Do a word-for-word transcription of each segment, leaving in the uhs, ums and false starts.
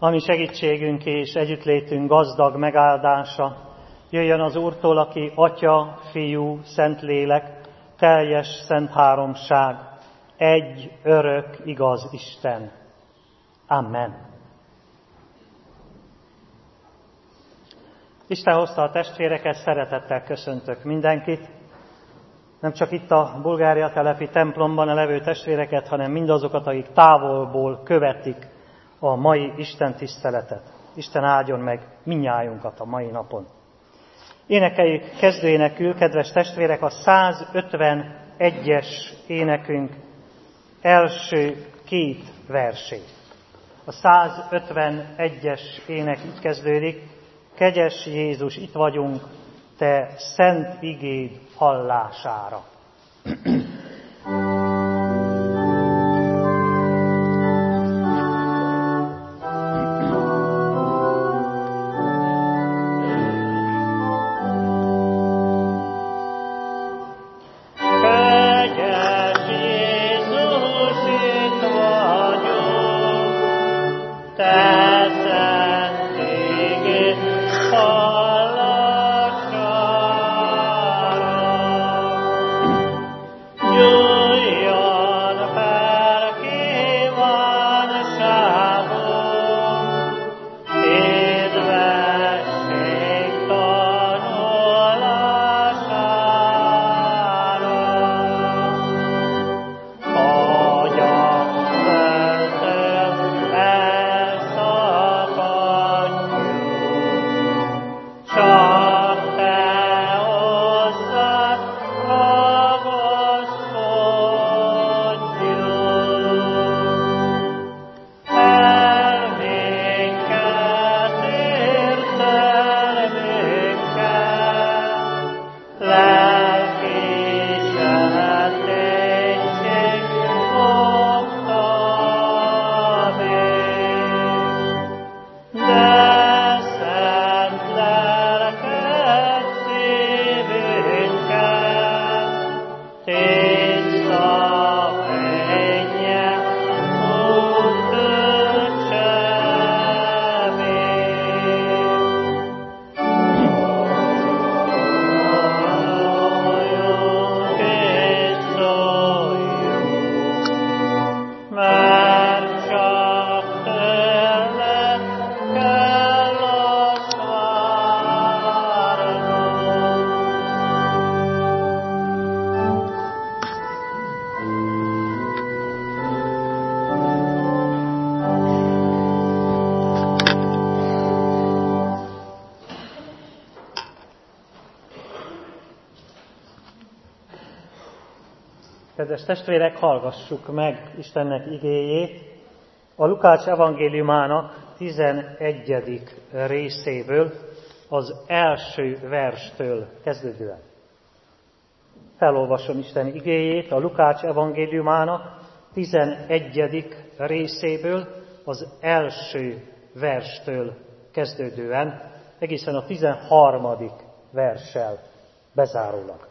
Ami segítségünk és együttlétünk gazdag megáldása, jöjjön az Úrtól, aki Atya, Fiú, Szentlélek, teljes szent háromság, egy örök, igaz Isten. Amen. Isten hozta a testvéreket, szeretettel köszöntök mindenkit. Nem csak itt a Bulgária telepi templomban a levő testvéreket, hanem mindazokat, akik távolból követik a mai Isten tiszteletet. Isten áldjon meg mindnyájunkat a mai napon. Énekeljük kezdőénekül, kedves testvérek, a százötvenegyes énekünk első két versét. A százötvenegyes ének így kezdődik: Kegyes Jézus, itt vagyunk, te szent igéd hallására. Kedves testvérek, hallgassuk meg Istennek igéjét a Lukács evangéliumának tizenegyedik részéből, az első verstől kezdődően. Felolvasom Isten igéjét a Lukács evangéliumának tizenegyedik részéből, az első verstől kezdődően, egészen a tizenharmadik verssel bezárólag.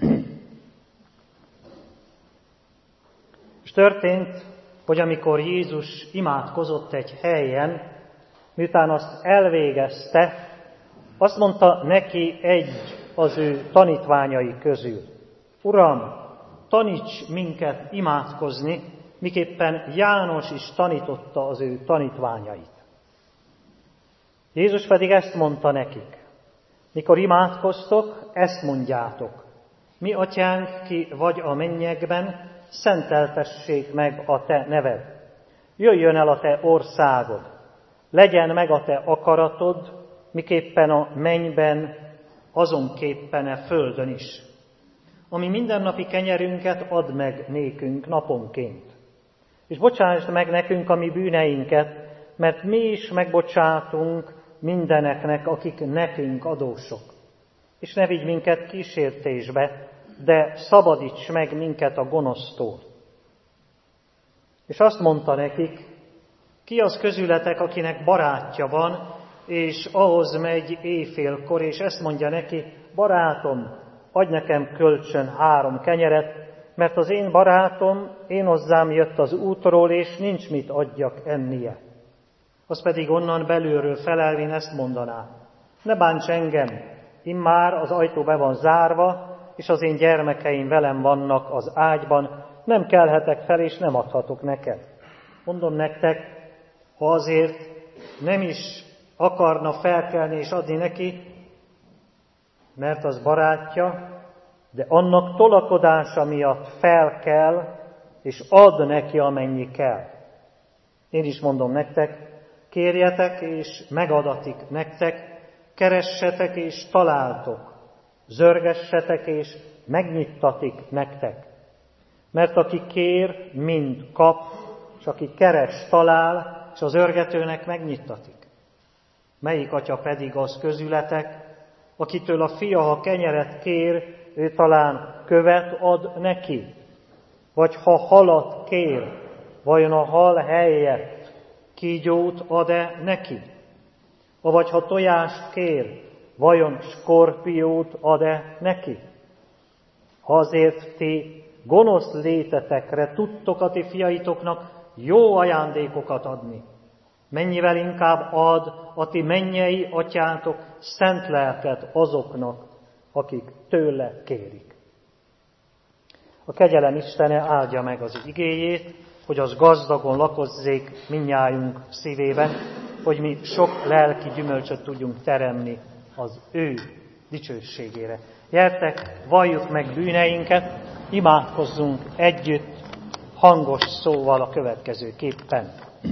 És történt, hogy amikor Jézus imádkozott egy helyen, miután azt elvégezte, azt mondta neki egy az ő tanítványai közül: Uram, taníts minket imádkozni, miképpen János is tanította az ő tanítványait. Jézus pedig ezt mondta nekik: mikor imádkoztok, ezt mondjátok: Mi atyánk, ki vagy a mennyekben, szenteltessék meg a te neved. Jöjjön el a te országod. Legyen meg a te akaratod, miképpen a mennyben, azonképpen a földön is. Ami mindennapi kenyerünket add meg nékünk naponként. És bocsásd meg nekünk a mi bűneinket, mert mi is megbocsátunk mindeneknek, akik nekünk adósok. És ne vigy minket kísértésbe, de szabadíts meg minket a gonosztól. És azt mondta nekik: ki az közületek, akinek barátja van, és ahhoz megy éjfélkor, és ezt mondja neki: barátom, adj nekem kölcsön három kenyeret, mert az én barátom, én hozzám jött az útról, és nincs mit adjak ennie. az pedig onnan belülről felelvén ezt mondaná: ne bánts engem, immár az ajtó be van zárva, és az én gyermekeim velem vannak az ágyban, nem kelhetek fel, és nem adhatok neked. Mondom nektek, ha azért nem is akarna felkelni és adni neki, mert az barátja, de annak tolakodása miatt felkel, és ad neki, amennyi kell. Én is mondom nektek, kérjetek, és megadatik nektek, keressetek, és találtok, zörgessetek, és megnyittatik nektek. Mert aki kér, mind kap, és aki keres, talál, és az örgetőnek megnyittatik. Melyik atya pedig az közületek, akitől a fia, ha kenyeret kér, ő talán követ ad neki? Vagy ha halat kér, vajon a hal helyett kígyót ad-e neki? Vagy ha tojást kér, vajon skorpiót ad-e neki? Ha azért ti gonosz létetekre tudtok a ti fiaitoknak jó ajándékokat adni, mennyivel inkább ad a ti mennyei atyátok szent lelket azoknak, akik tőle kérik. A kegyelem Istene áldja meg az igéjét, hogy az gazdagon lakozzék mindnyájunk szívében, hogy mi sok lelki gyümölcsöt tudjunk teremni az ő dicsőségére. Gyertek, valljuk meg bűneinket, imádkozzunk együtt, hangos szóval a következőképpen.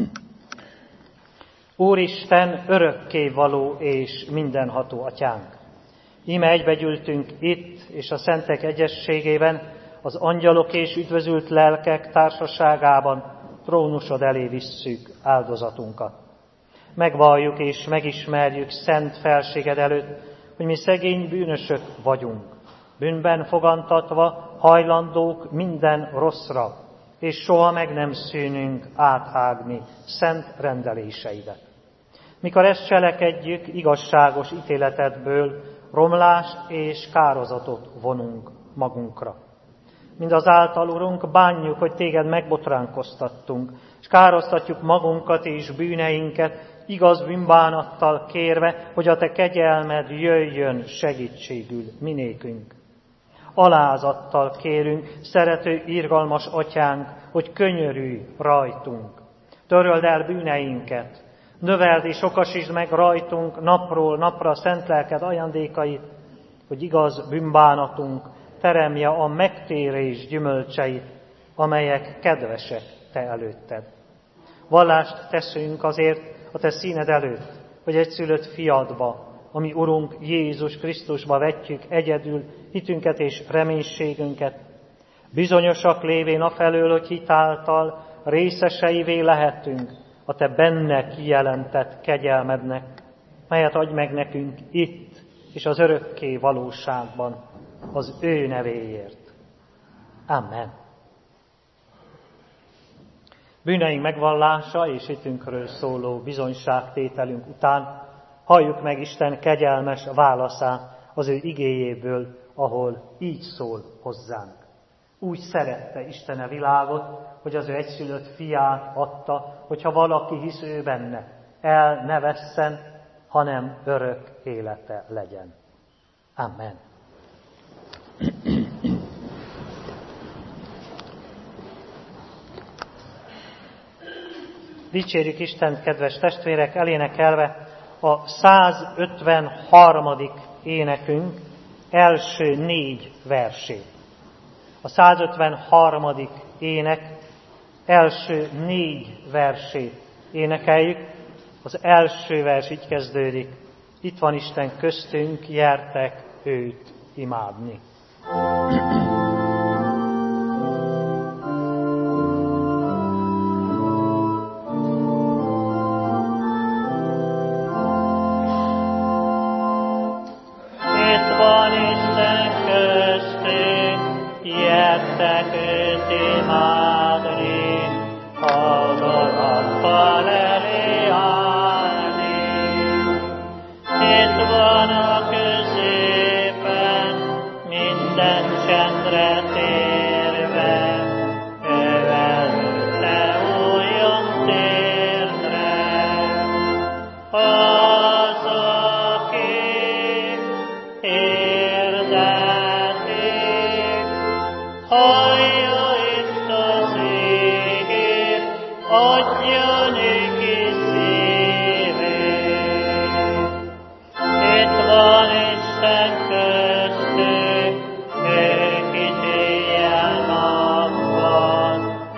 Úristen, örökkévaló és mindenható atyánk! Íme egybegyűltünk itt és a szentek egyességében, az angyalok és üdvözült lelkek társaságában trónusod elé visszük áldozatunkat. Megvalljuk és megismerjük szent felséged előtt, hogy mi szegény bűnösök vagyunk, bűnben fogantatva hajlandók minden rosszra, és soha meg nem szűnünk áthágni szent rendeléseidet. Mikor ezt cselekedjük, igazságos ítéletedből romlást és kározatot vonunk magunkra. Mindazáltal, Urunk, bánjuk, hogy téged megbotránkoztattunk, és károsztatjuk magunkat és bűneinket, igaz bűnbánattal kérve, hogy a te kegyelmed jöjjön segítségül minékünk. Alázattal kérünk, szerető, irgalmas atyánk, hogy könyörülj rajtunk. Töröld el bűneinket, növeld és okasítsd meg rajtunk napról napra szent lelked ajándékait, hogy igaz bűnbánatunk teremje a megtérés gyümölcseit, amelyek kedvesek te előtted. Vallást teszünk azért a te színed előtt, hogy egyszülött fiadba, ami Urunk Jézus Krisztusba vetjük egyedül hitünket és reménységünket, bizonyosak lévén afelől, hogy hitáltal részeseivé lehetünk a te benne kijelentett kegyelmednek, melyet adj meg nekünk itt és az örökké valóságban, az ő nevéért. Amen. Bűneink megvallása és hitünkről szóló bizonyságtételünk után halljuk meg Isten kegyelmes válaszát az ő igéjéből, ahol így szól hozzánk. Úgy szerette Isten a világot, hogy az ő egyszülött fiát adta, hogyha valaki hisz ő benne, el ne vesszen, hanem örök élete legyen. Amen. Dicsérjük Istent, kedves testvérek, elénekelve a százötvenharmadik énekünk első négy versét. A százötvenharmadik ének első négy versét énekeljük. Az első vers így kezdődik: itt van Isten köztünk, gyertek őt imádni. Minden csendre adja néki szívét. Itt van Isten köztünk, ő kit éjjel-nappal,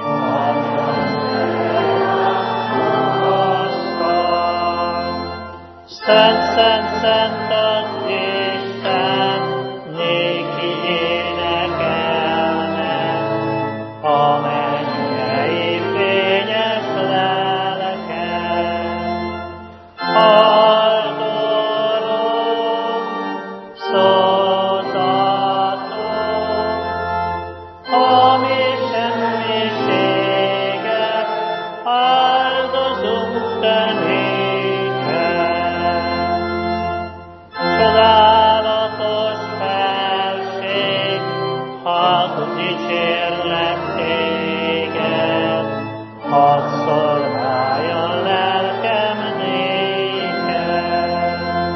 Szent, szent, szent az Isten, néki énekelnek, a mennyei fényes lelke. Haldorunk, szózatunk, a mi semmiséget áldozunk te néked. Csodálatos felség, hadd dicsérlek téged, hadd szolgáljon lelkem néked.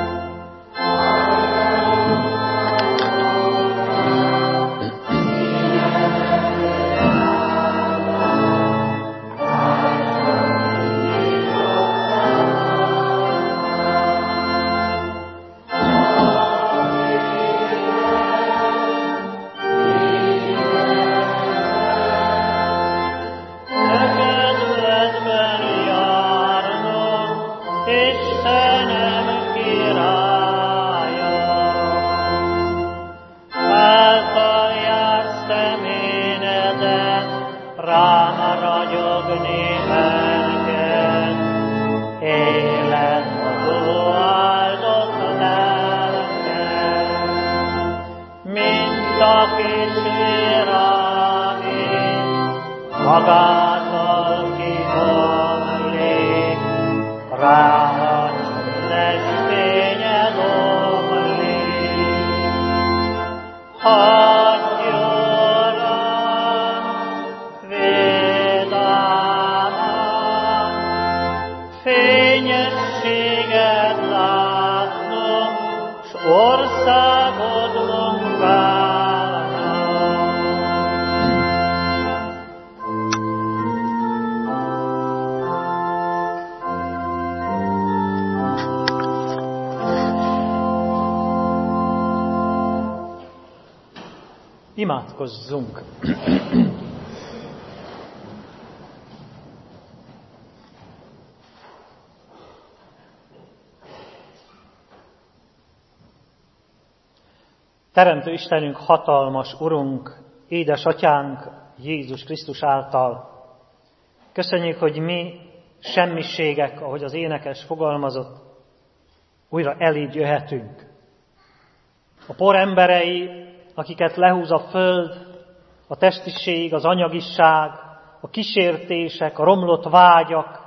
Istenem királya, által jársz szeménedet, rám ragyogni enged, életadó áldott lelked, mint a kísér a víz, magától kibomlik, rád csöndes fényed omlik. Hadd jöjjön vidáman, fényességet látnom, s országodon várnom. Imádkozzunk! Teremtő Istenünk, hatalmas Urunk, édesatyánk Jézus Krisztus által. Köszönjük, hogy mi semmiségek, ahogy az énekes fogalmazott, újra eléd jöhetünk. A por emberei, akiket lehúz a föld, a testiség, az anyagiság, a kísértések, a romlott vágyak,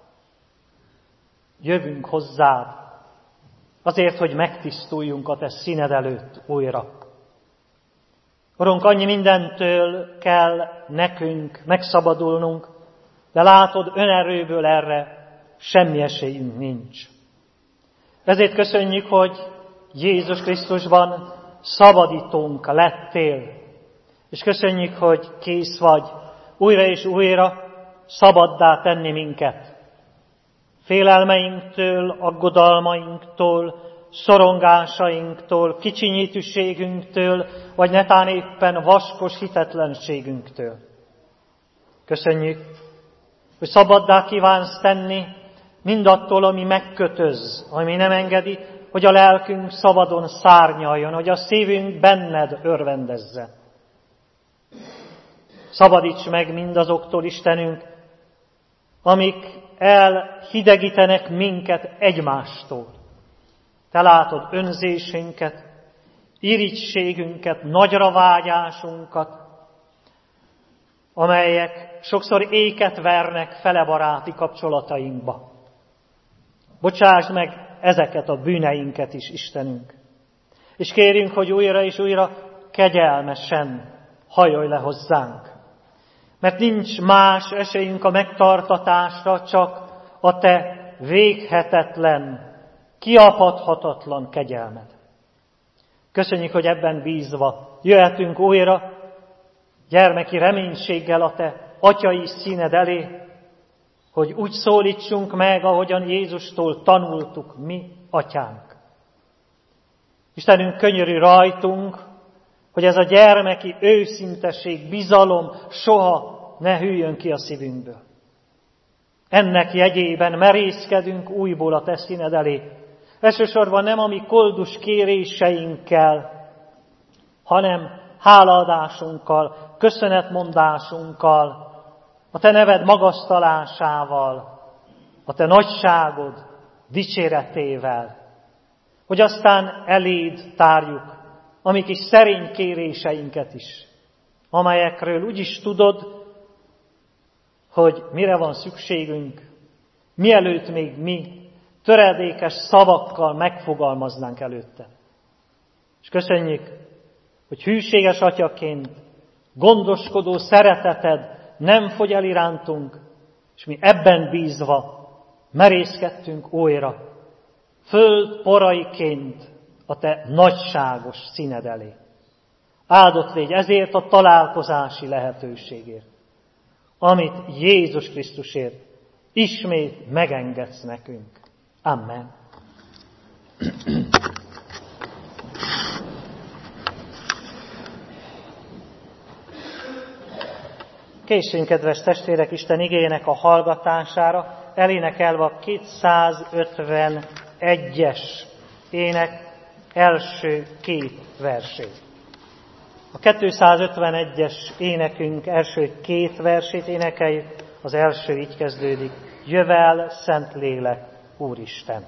jövünk hozzád, azért, hogy megtisztuljunk a te színed előtt újra. Urunk, annyi mindentől kell nekünk megszabadulnunk, de látod, önerőből erre semmi esélyünk nincs. Ezért köszönjük, hogy Jézus Krisztusban szabadítónk lettél, és köszönjük, hogy kész vagy újra és újra szabaddá tenni minket. Félelmeinktől, aggodalmainktól, szorongásainktól, kicsinyítőségünktől, vagy netán éppen vaskos hitetlenségünktől. Köszönjük, hogy szabaddá kívánsz tenni mindattól, ami megkötöz, ami nem engedi, hogy a lelkünk szabadon szárnyaljon, hogy a szívünk benned örvendezzen. Szabadíts meg mindazoktól, Istenünk, amik elhidegítenek minket egymástól. Te látod önzésünket, irigységünket, nagyra vágyásunkat, amelyek sokszor éket vernek fele baráti kapcsolatainkba. Bocsásd meg ezeket a bűneinket is, Istenünk. És kérjünk, hogy újra és újra kegyelmesen hajolj le hozzánk. Mert nincs más esélyünk a megtartatásra, csak a te véghetetlen, kiapadhatatlan kegyelmed. Köszönjük, hogy ebben bízva jöhetünk újra gyermeki reménységgel a te atyai színed elé, hogy úgy szólítsunk meg, ahogyan Jézustól tanultuk mi, Atyánk. Istenünk, könyörű rajtunk, hogy ez a gyermeki őszinteség, bizalom soha ne hűljön ki a szívünkből. Ennek jegyében merészkedünk újból a te színed elé. Elsősorban nem a mi koldus kéréseinkkel, hanem hálaadásunkkal, köszönetmondásunkkal, a te neved magasztalásával, a te nagyságod dicséretével, hogy aztán eléd tárjuk a mi kis szerény kéréseinket is, amelyekről úgyis tudod, hogy mire van szükségünk, mielőtt még mi töredékes szavakkal megfogalmaznánk előtte. És köszönjük, hogy hűséges atyaként, gondoskodó szereteted nem fogy el irántunk, és mi ebben bízva merészkedtünk újra, föld poraiként a te nagyságos színed elé. Áldott légy ezért a találkozási lehetőségért, amit Jézus Krisztusért ismét megengedsz nekünk. Amen. Készüljünk, kedves testvérek, Isten igéjének a hallgatására, elénekelve a kétszázötvenegyes ének első két versét. A kétszázötvenegyes énekünk első két versét énekeljük, az első így kezdődik: Jövel, Szentlélek, Úristen!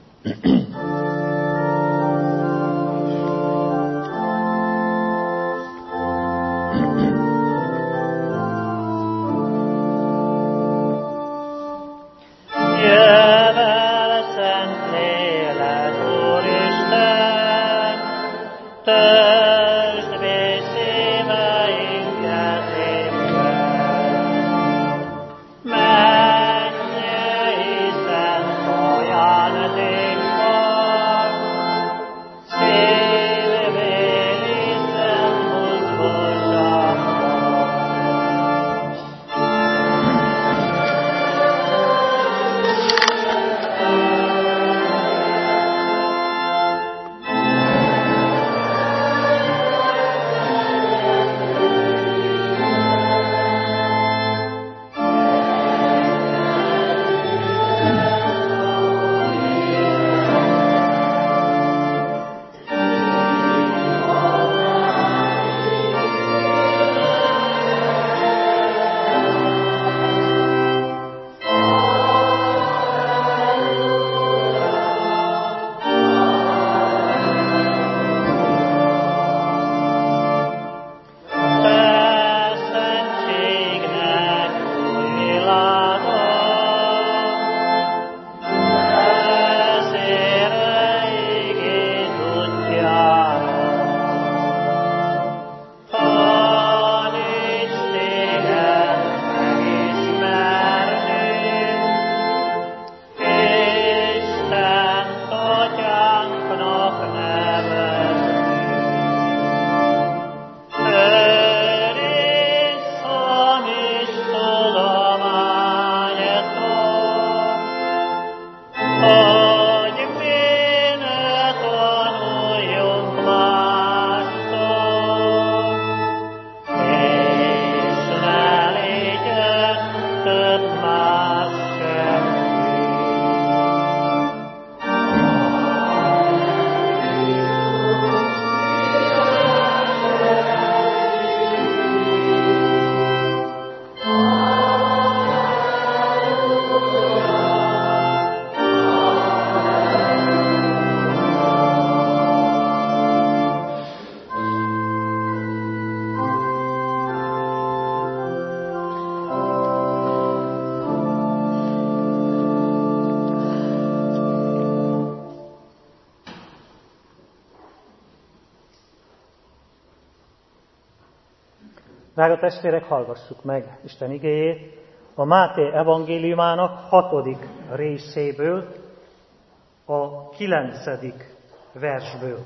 Drága testvérek, hallgassuk meg Isten igéjét a Máté evangéliumának hatodik részéből, a kilencedik versből.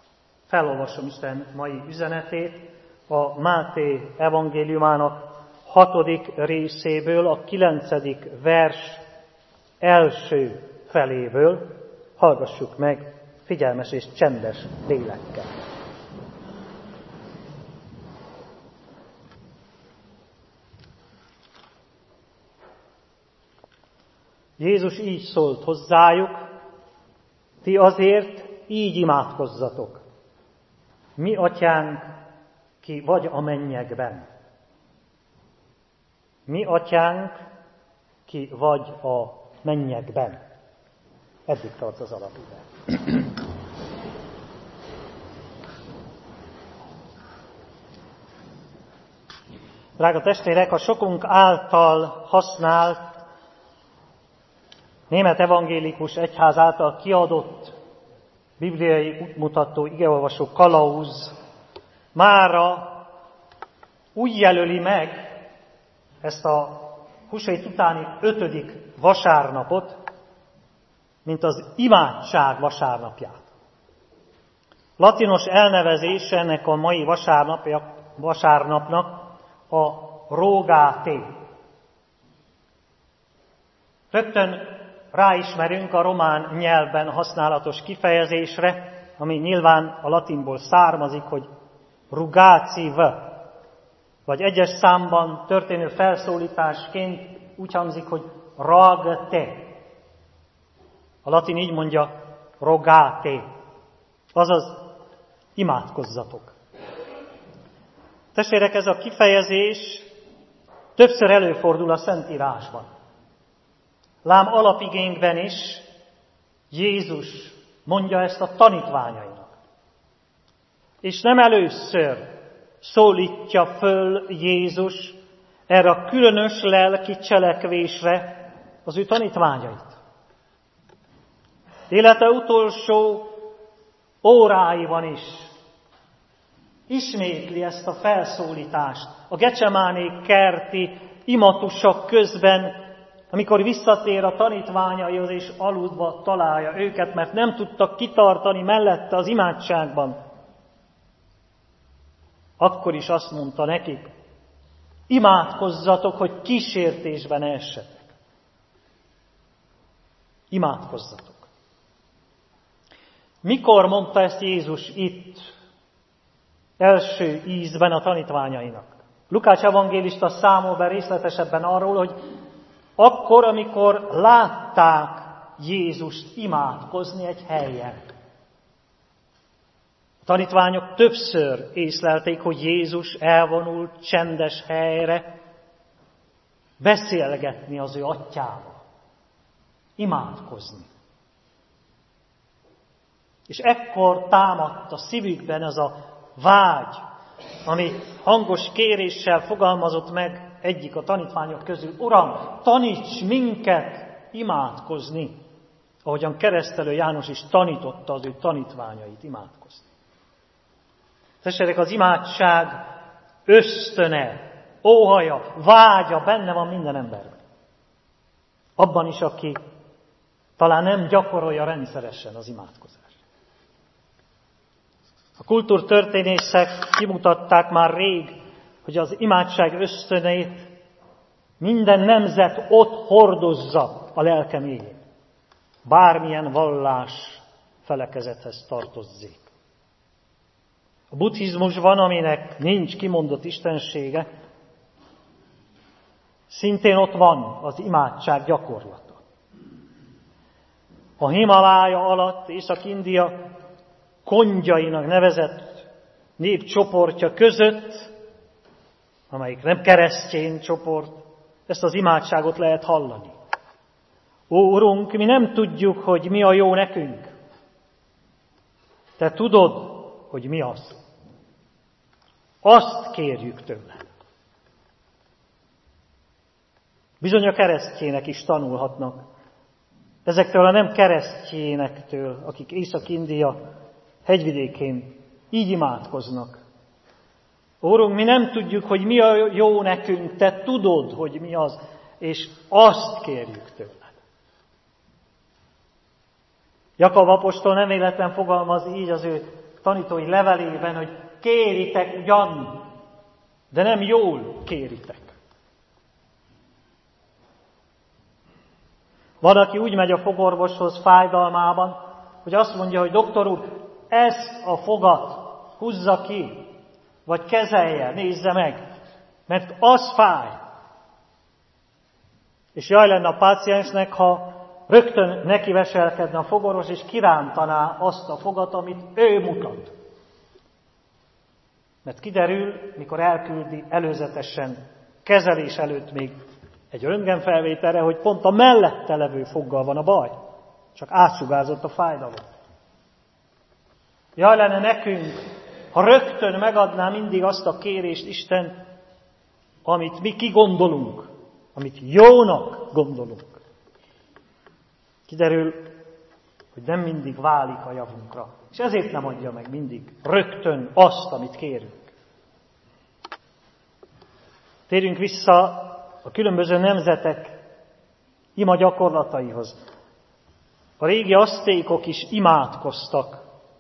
Felolvasom Isten mai üzenetét a Máté evangéliumának hatodik részéből, a kilencedik vers első feléből. Hallgassuk meg figyelmes és csendes lélekkel. Jézus így szólt hozzájuk: ti azért így imádkozzatok. Mi atyánk, ki vagy a mennyekben. Mi atyánk, ki vagy a mennyekben. Eddig tart az alapige. Drága testvérek, a sokunk által használt, német evangélikus egyház által kiadott bibliai útmutató igeolvasó kalauz mára úgy jelöli meg ezt a húsvét utáni ötödik vasárnapot, mint az imádság vasárnapját. Latinos elnevezése ennek a mai vasárnapnak a Rogate. Rögtön ráismerünk a román nyelvben használatos kifejezésre, ami nyilván a latinból származik, hogy rugáciv, vagy egyes számban történő felszólításként úgy hangzik, hogy ragte. A latin így mondja, rogate, azaz imádkozzatok. Testvérek, ez a kifejezés többször előfordul a Szentírásban. Lám alapigénkben is Jézus mondja ezt a tanítványainak. És nem először szólítja föl Jézus erre a különös lelki cselekvésre az ő tanítványait. Élete utolsó óráiban is ismétli ezt a felszólítást a Gecsemáné kerti imatusok közben, amikor visszatér a tanítványaihoz és aludva találja őket, mert nem tudtak kitartani mellette az imádságban. Akkor is azt mondta nekik: imádkozzatok, hogy kísértésben ne essetek. Imádkozzatok. Mikor mondta ezt Jézus itt, első ízben a tanítványainak? Lukács evangélista számol be részletesebben arról, hogy akkor, amikor látták Jézust imádkozni egy helyen. A tanítványok többször észlelték, hogy Jézus elvonult csendes helyre beszélgetni az ő atyával, imádkozni. És ekkor támadt a szívükben az a vágy, ami hangos kéréssel fogalmazott meg egyik a tanítványok közül: Uram, taníts minket imádkozni, ahogyan Keresztelő János is tanította az ő tanítványait imádkozni. Testvérek, az imádság ösztöne, óhaja, vágya benne van minden emberben. Abban is, aki talán nem gyakorolja rendszeresen az imádkozást. A kultúrtörténészek kimutatták már rég, hogy az imádság ösztöneit minden nemzet ott hordozza a lelke mélyén. Bármilyen vallás felekezethez tartozzék. A buddhizmusban, aminek nincs kimondott istensége, szintén ott van az imádság gyakorlata. A Himalája alatt Észak-India kongyainak nevezett népcsoportja között, amelyik nem keresztény csoport, ezt az imádságot lehet hallani. Ó, Urunk, mi nem tudjuk, hogy mi a jó nekünk. Te tudod, hogy mi az. Azt kérjük tőled. Bizony a keresztjének is tanulhatnak. Ezektől a nem keresztjénektől, akik Észak-India hegyvidékén így imádkoznak. Úrunk, mi nem tudjuk, hogy mi a jó nekünk, te tudod, hogy mi az, és azt kérjük tőled. Jakab apostol nem véletlen fogalmaz így az ő tanítói levelében, hogy kéritek ugyan, de nem jól kéritek. Van, aki úgy megy a fogorvoshoz fájdalmában, hogy azt mondja, hogy doktor úr, ezt a fogat húzza ki, vagy kezelje, nézze meg, mert az fáj. És jaj lenne a páciensnek, ha rögtön nekiveselkedne a fogorvos, és kirántaná azt a fogat, amit ő mutat. Mert kiderül, mikor elküldi előzetesen, kezelés előtt még egy röntgenfelvételre, hogy pont a mellette levő foggal van a baj. Csak átsugázott a fájdalom. Jaj lenne nekünk, ha rögtön megadná mindig azt a kérést Isten, amit mi kigondolunk, amit jónak gondolunk. Kiderül, hogy nem mindig válik a javunkra. És ezért nem adja meg mindig rögtön azt, amit kérünk. Térjünk vissza a különböző nemzetek ima gyakorlataihoz. A régi asztékok is imádkoztak,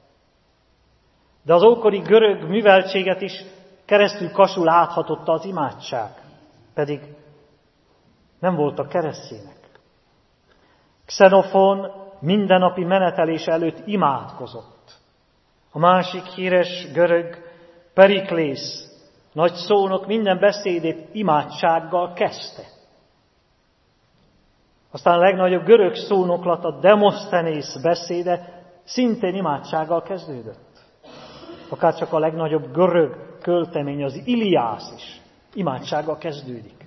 de az ókori görög műveltséget is keresztül kasul áthatotta az imádság, pedig nem voltak keresztjének. Xenofón mindennapi menetelés előtt imádkozott. A másik híres görög Periklész nagy szónok minden beszédét imádsággal kezdte. Aztán a legnagyobb görög szónoklat, a Demoszthenész beszéde szintén imádsággal kezdődött. Akár csak a legnagyobb görög költemény, az Iliász is imádsággal kezdődik.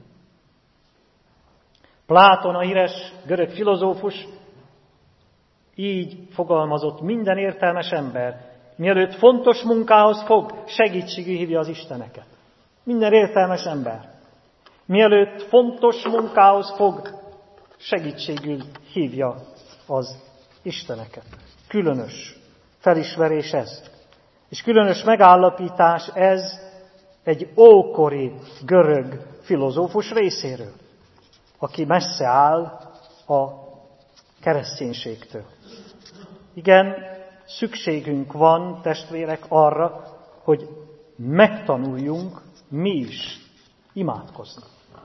Pláton, a híres görög filozófus, így fogalmazott: minden értelmes ember, mielőtt fontos munkához fog, segítségül hívja az isteneket. Minden értelmes ember, mielőtt fontos munkához fog, segítségül hívja az isteneket. Különös felismerés ez. És különös megállapítás ez egy ókori görög filozófus részéről, aki messze áll a kereszténységtől. Igen, szükségünk van, testvérek, arra, hogy megtanuljunk mi is imádkozni.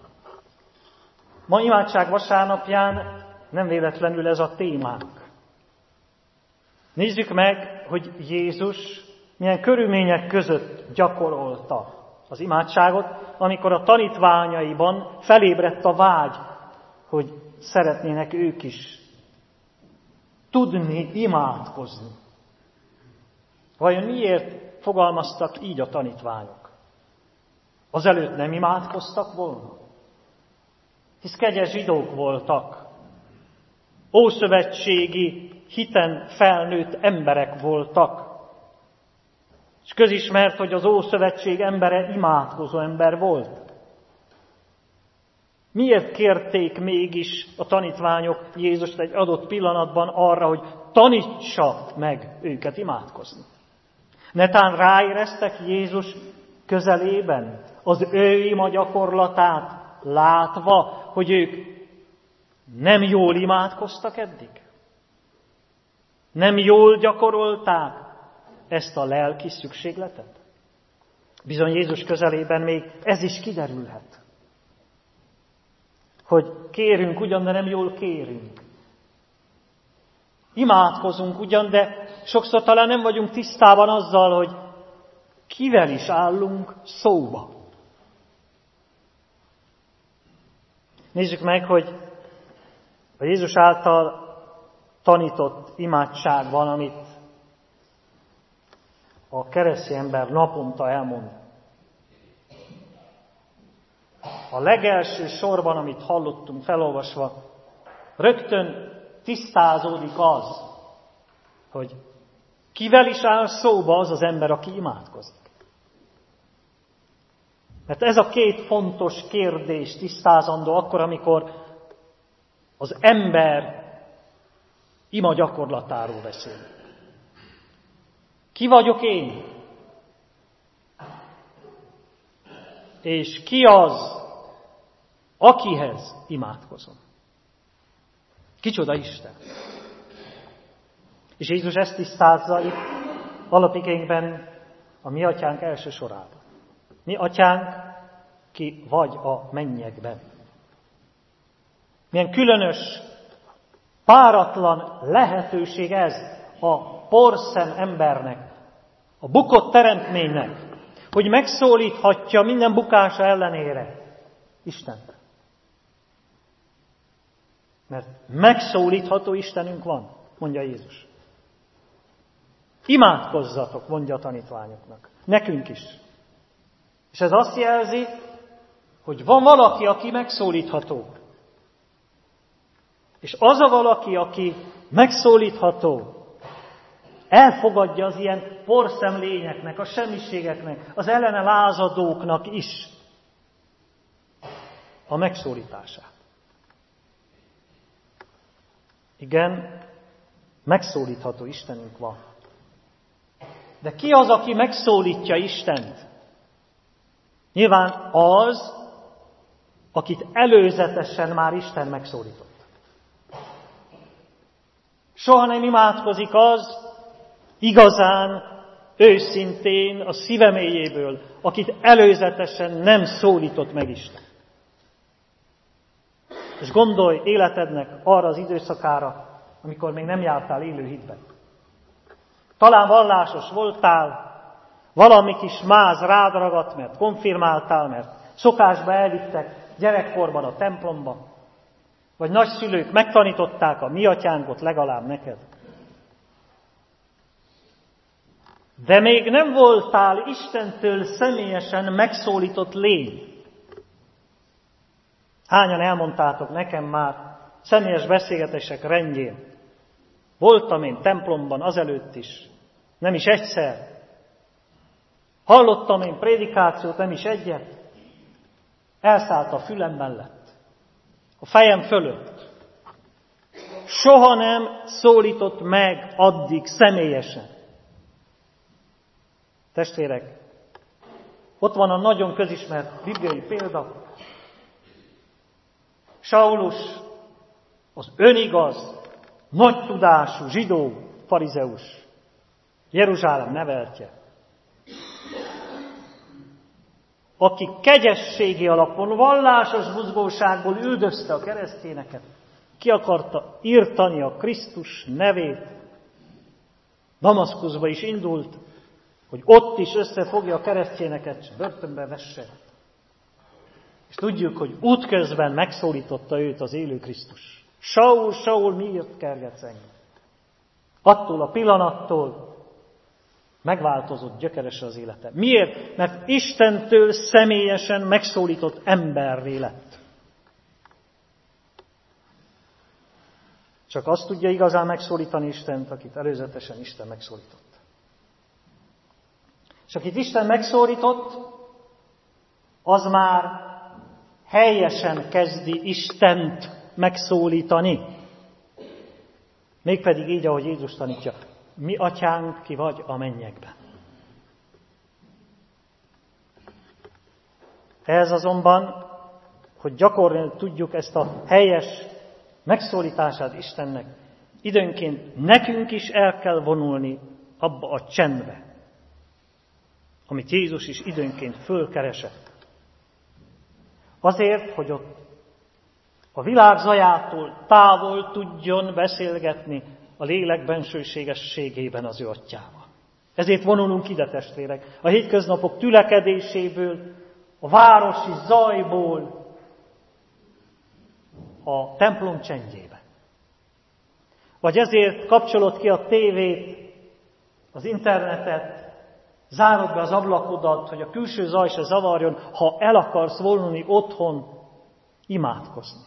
Ma imádság vasárnapján nem véletlenül ez a témánk. Nézzük meg, hogy Jézus milyen körülmények között gyakorolta az imádságot, amikor a tanítványaiban felébredt a vágy, hogy szeretnének ők is tudni imádkozni. Vajon miért fogalmaztak így a tanítványok? Azelőtt nem imádkoztak volna? Hisz kegyes zsidók voltak, ószövetségi hiten felnőtt emberek voltak, és közismert, hogy az Ószövetség embere imádkozó ember volt. Miért kérték mégis a tanítványok Jézust egy adott pillanatban arra, hogy tanítsa meg őket imádkozni? Netán ráéreztek Jézus közelében, az ő ima gyakorlatát látva, hogy ők nem jól imádkoztak eddig? Nem jól gyakorolták ezt a lelki szükségletet? Bizony Jézus közelében még ez is kiderülhet. Hogy kérünk ugyan, de nem jól kérünk. Imádkozunk ugyan, de sokszor talán nem vagyunk tisztában azzal, hogy kivel is állunk szóba. Nézzük meg, hogy a Jézus által tanított imádság van, amit a keresztény ember naponta elmond. A legelső sorban, amit hallottunk felolvasva, rögtön tisztázódik az, hogy kivel is áll szóba az az ember, aki imádkozik. Mert ez a két fontos kérdés tisztázandó akkor, amikor az ember ima gyakorlatáról beszélünk. Ki vagyok én? És ki az, akihez imádkozom? Kicsoda Isten? És Jézus ezt tisztázza itt alapigényben a mi atyánk első sorában. Mi atyánk, ki vagy a mennyekben. Milyen különös páratlan lehetőség ez a porszem embernek, a bukott teremtménynek, hogy megszólíthatja minden bukása ellenére Istent. Mert megszólítható Istenünk van, mondja Jézus. Imádkozzatok, mondja a tanítványoknak. Nekünk is. És ez azt jelzi, hogy van valaki, aki megszólítható. És az a valaki, aki megszólítható, elfogadja az ilyen porszemlényeknek, a semmiségeknek, az ellene lázadóknak is a megszólítását. Igen, megszólítható Istenünk van. De ki az, aki megszólítja Istent? Nyilván az, akit előzetesen már Isten megszólított. Soha nem imádkozik az igazán, őszintén, a szíve mélyéből, akit előzetesen nem szólított meg Isten. És gondolj életednek arra az időszakára, amikor még nem jártál élő hitben. Talán vallásos voltál, valami kis máz rád ragadt, mert konfirmáltál, mert szokásba elvittek gyerekkorban a templomba, vagy nagyszülők megtanították a mi atyánkot legalább neked. De még nem voltál Istentől személyesen megszólított lény. Hányan elmondtátok nekem már személyes beszélgetések rendjén. Voltam én templomban azelőtt is, nem is egyszer. Hallottam én prédikációt, nem is egyet. Elszállt a fülem mellett, a fejem fölött. Soha nem szólított meg addig személyesen. Testvérek, ott van a nagyon közismert bibliai példa. Saulus, az önigaz, nagy tudású zsidó farizeus, Jeruzsálem neveltje, aki kegyességi alapon, vallásos buzgóságból üldözte a keresztényeket, ki akarta írtani a Krisztus nevét, Damaszkuszba is indult, hogy ott is összefogja a keresztényeket, és börtönbe vesse. És tudjuk, hogy útközben megszólította őt az élő Krisztus. Saul, Saul, miért kergetsz engem? Attól a pillanattól megváltozott gyökeresen az élete. Miért? Mert Istentől személyesen megszólított emberré lett. Csak azt tudja igazán megszólítani Istent, akit előzetesen Isten megszólított. És akit Isten megszólított, az már helyesen kezdi Istent megszólítani. Mégpedig így, ahogy Jézus tanítja. Mi atyánk, ki vagy a mennyekben. Ez azonban, hogy gyakorlatilag tudjuk ezt a helyes megszólítását Istennek, időnként nekünk is el kell vonulni abba a csendbe, amit Jézus is időnként fölkeresett. Azért, hogy ott a világ zajától távol tudjon beszélgetni a lélek bensőségességében az ő atyával. Ezért vonulunk ide, testvérek, a hétköznapok tülekedéséből, a városi zajból, a templom csendjébe. Vagy ezért kapcsolod ki a tévét, az internetet, zárod be az ablakodat, hogy a külső zaj se zavarjon, ha el akarsz vonulni otthon, imádkozni.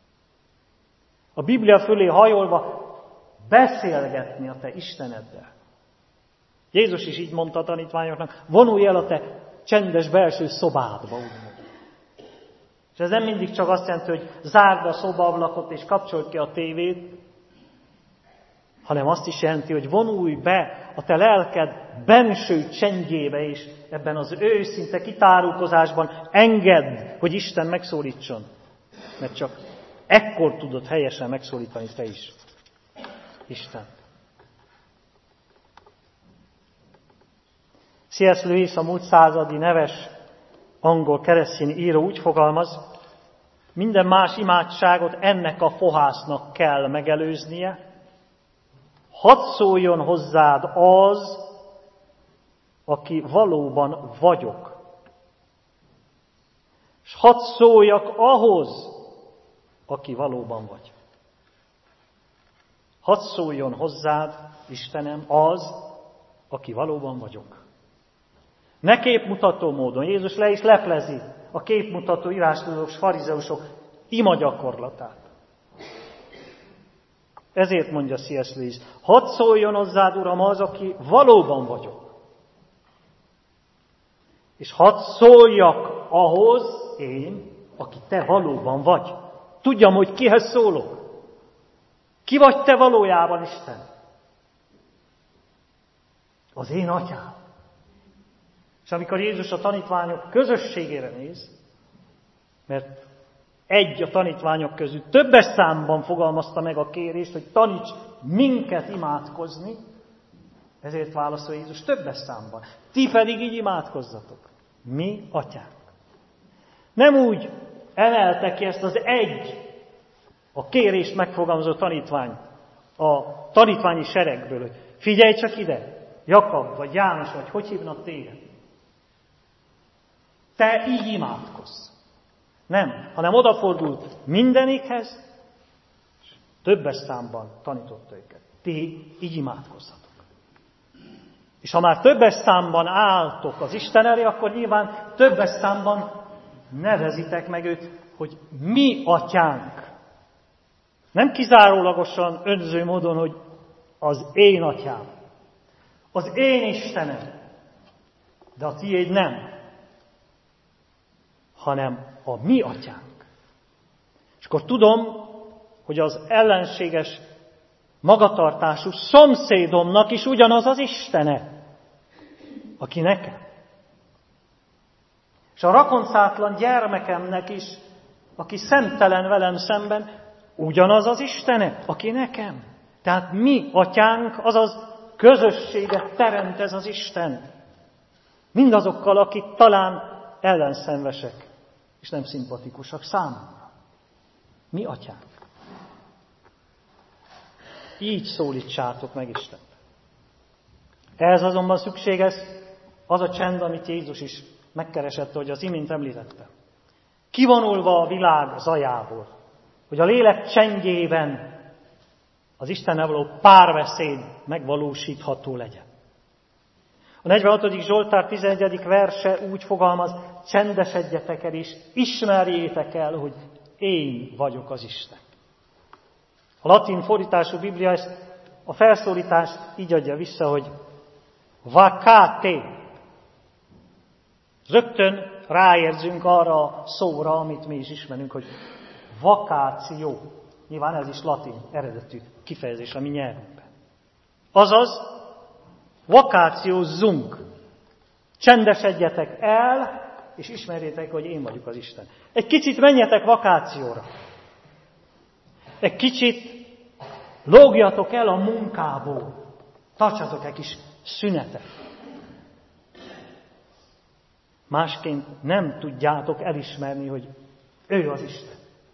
A Biblia fölé hajolva beszélgetni a te Isteneddel. Jézus is így mondta a tanítványoknak, vonulj el a te csendes belső szobádba, úgymond. És ez nem mindig csak azt jelenti, hogy zárd a szobaablakot és kapcsold ki a tévét, hanem azt is jelenti, hogy vonulj be a te lelked benső csendjébe, és ebben az őszinte kitárulkozásban engedd, hogy Isten megszólítson. Mert csak ekkor tudod helyesen megszólítani te is Isten. C S Lewis, a múlt századi neves angol keresztény író úgy fogalmaz, minden más imádságot ennek a fohásznak kell megelőznie. Hadd szóljon hozzád az, aki valóban vagyok. És hadd szóljak ahhoz, aki valóban vagy. Hadd szóljon hozzád, Istenem, az, aki valóban vagyok. Ne képmutató módon. Jézus le is leplezi a képmutató írástudók, farizeusok ima gyakorlatát. Ezért mondja C S Lewis, hadd szóljon hozzád, Uram, az, aki valóban vagyok. És hadd szóljak ahhoz, én, aki te valóban vagy. Tudjam, hogy kihez szólok. Ki vagy te valójában, Isten? Az én atyám. És amikor Jézus a tanítványok közösségére néz, mert egy a tanítványok közül többes számban fogalmazta meg a kérést, hogy taníts minket imádkozni, ezért válaszol Jézus többes számban. Ti pedig így imádkozzatok. Mi, atyánk. Nem úgy emelte ki ezt az egy, a kérést megfogalmazó tanítvány, a tanítványi seregből, hogy figyelj csak ide, Jakab, vagy János, vagy hogy hívnak téged. Te így imádkozz. Nem, hanem odafordult mindenikhez, és többes számban tanította őket. Ti így imádkozzatok. És ha már többes számban álltok az Isten elé, akkor nyilván többes számban nevezitek meg őt, hogy mi atyánk. Nem kizárólagosan önző módon, hogy az én atyám, az én Istenem, de a tiéd nem, hanem a mi atyánk. És akkor tudom, hogy az ellenséges magatartású szomszédomnak is ugyanaz az Istene, aki nekem. És a rakoncátlan gyermekemnek is, aki szemtelen velem szemben, ugyanaz az Istene, aki nekem. Tehát mi atyánk, azaz közösséget teremt ez az Isten. Mindazokkal, akik talán ellenszenvesek, és nem szimpatikusak számomra. Mi atyánk. Így szólítsátok meg Istent. Ehhez azonban szükséges az a csend, amit Jézus is megkeresett, hogy az imént említette. Kivonulva a világ zajából, hogy a lélek csendjében az Istennel való párbeszéd megvalósítható legyen. A negyvenhatodik Zsoltár tizenegyedik verse úgy fogalmaz, csendesedjetek el és ismerjétek el, hogy én vagyok az Isten. A latin fordítású Biblia ezt a felszólítást így adja vissza, hogy vacate. Rögtön ráérzünk arra a szóra, amit mi is ismerünk, hogy vakáció. Nyilván ez is latin eredetű kifejezés a mi nyelvünkben. Azaz, vakációzzunk. Csendesedjetek el, és ismerjétek, hogy én vagyok az Isten. Egy kicsit menjetek vakációra. Egy kicsit lógjatok el a munkából. Tartsatok egy kis szünetet. Másként nem tudjátok elismerni, hogy ő az Isten.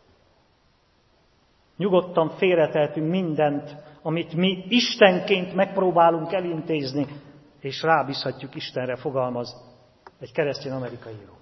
Nyugodtan félretehetünk mindent, amit mi Istenként megpróbálunk elintézni, és rábízhatjuk Istenre, fogalmaz egy keresztény amerikai író.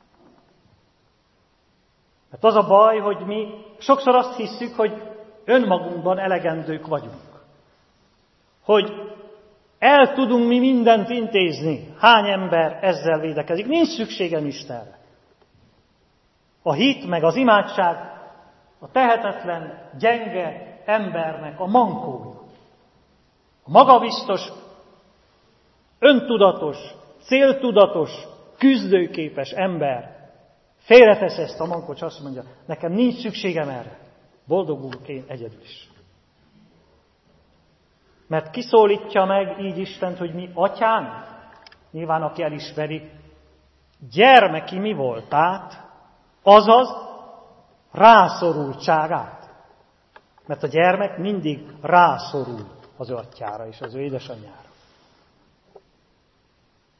Mert az a baj, hogy mi sokszor azt hisszük, hogy önmagunkban elegendők vagyunk. Hogy el tudunk mi mindent intézni. Hány ember ezzel védekezik? Nincs szükségem Istenre. A hit meg az imádság a tehetetlen, gyenge embernek a mankója. A magabiztos, öntudatos, céltudatos, küzdőképes ember félretesz ezt a mankót, és azt mondja, nekem nincs szükségem erre. Boldogulok én egyedül is. Mert kiszólítja meg így Istent, hogy mi atyánk, nyilván aki elismeri, gyermeki mi voltát, azaz rászorultságát. Mert a gyermek mindig rászorul az ő atyára és az ő édesanyjára.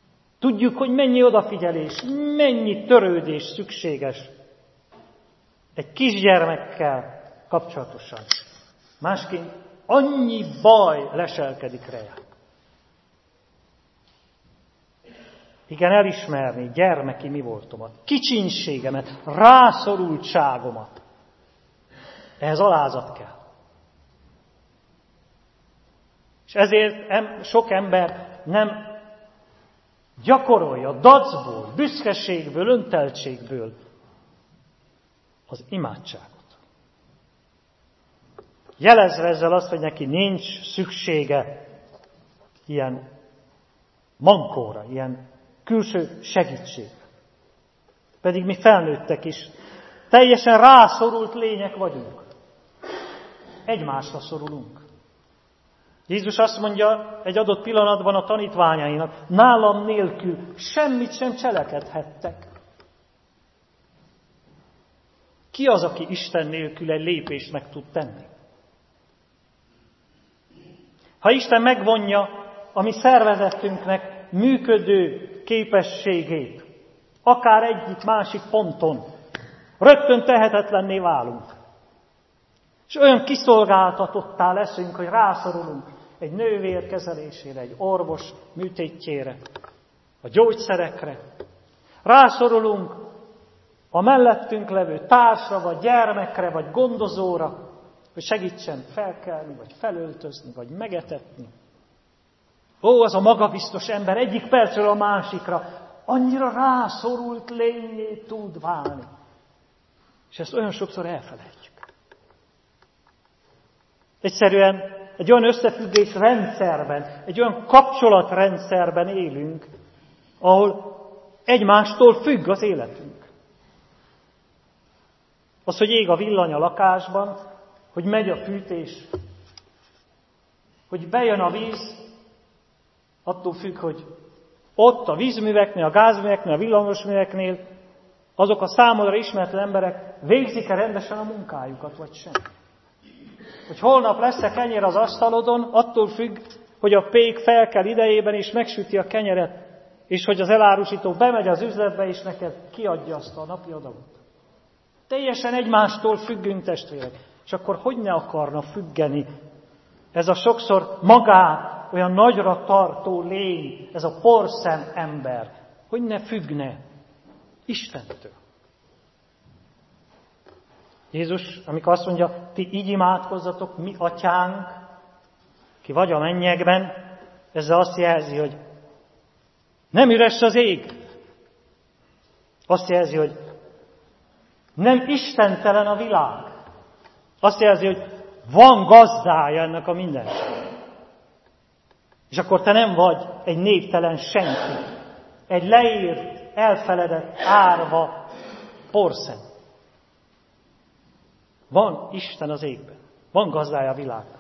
Tudjuk, hogy mennyi odafigyelés, mennyi törődés szükséges egy kisgyermekkel kapcsolatosan. Másként annyi baj leselkedik rá. Igen, elismerni gyermeki mi voltomat, kicsinségemet, rászorultságomat. Ehhez alázat kell. És ezért sok ember nem gyakorolja dacból, büszkeségből, önteltségből az imádságot. Jelezve ezzel azt, hogy neki nincs szüksége ilyen mankóra, ilyen külső segítség. Pedig mi felnőttek is teljesen rászorult lények vagyunk. Egymásra szorulunk. Jézus azt mondja egy adott pillanatban a tanítványainak, nálam nélkül semmit sem cselekedhettek. Ki az, aki Isten nélkül egy lépést meg tud tenni? Ha Isten megvonja a mi szervezetünknek működő képességét, akár egyik másik ponton, rögtön tehetetlenné válunk. És olyan kiszolgáltatottá leszünk, hogy rászorulunk egy nővér kezelésére, egy orvos műtétjére, a gyógyszerekre. Rászorulunk a mellettünk levő társra, vagy gyermekre, vagy gondozóra, hogy segítsen felkelni, vagy felöltözni, vagy megetetni. Ó, az a magabiztos ember egyik percről a másikra annyira rászorult lényé tud válni. És ezt olyan sokszor elfelejtjük. Egyszerűen egy olyan összefüggés rendszerben, egy olyan kapcsolatrendszerben élünk, ahol egymástól függ az életünk. Az, hogy ég a villany a lakásban, hogy megy a fűtés, hogy bejön a víz, attól függ, hogy ott a vízműveknél, a gázműveknél, a villamosműveknél azok a számodra ismert emberek végzik-e rendesen a munkájukat, vagy sem. Hogy holnap lesz-e kenyér az asztalodon, attól függ, hogy a pék felkel idejében és megsüti a kenyeret, és hogy az elárusító bemegy az üzletbe, és neked kiadja azt a napi adagot. Teljesen egymástól függünk, testvérek. És akkor hogy ne akarna függeni ez a sokszor magát olyan nagyra tartó lény, ez a porszem ember, hogy ne függne Istentől. Jézus, amikor azt mondja, ti így imádkozzatok, mi atyánk, ki vagy a mennyekben, ezzel azt jelzi, hogy nem üres az ég. Azt jelzi, hogy nem istentelen a világ. Azt jelzi, hogy van gazdája ennek a mindenségnek. És akkor te nem vagy egy névtelen senki, egy leírt, elfeledett, árva porszem. Van Isten az égben, van gazdája a világnak.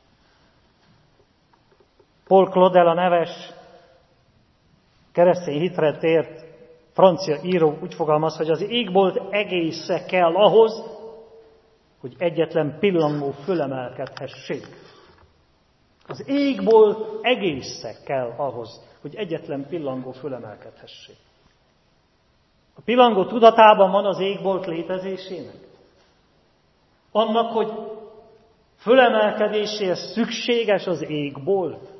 Paul Claudel, a neves, keresztény hitre tért francia író úgy fogalmaz, hogy az égbolt egésze kell ahhoz, hogy egyetlen pillangó fölemelkedhessék. Az égbolt egésze kell ahhoz, hogy egyetlen pillangó fölemelkedhessék. A pillangó tudatában van az égbolt létezésének. Annak, hogy fölemelkedéséhez szükséges az égbolt.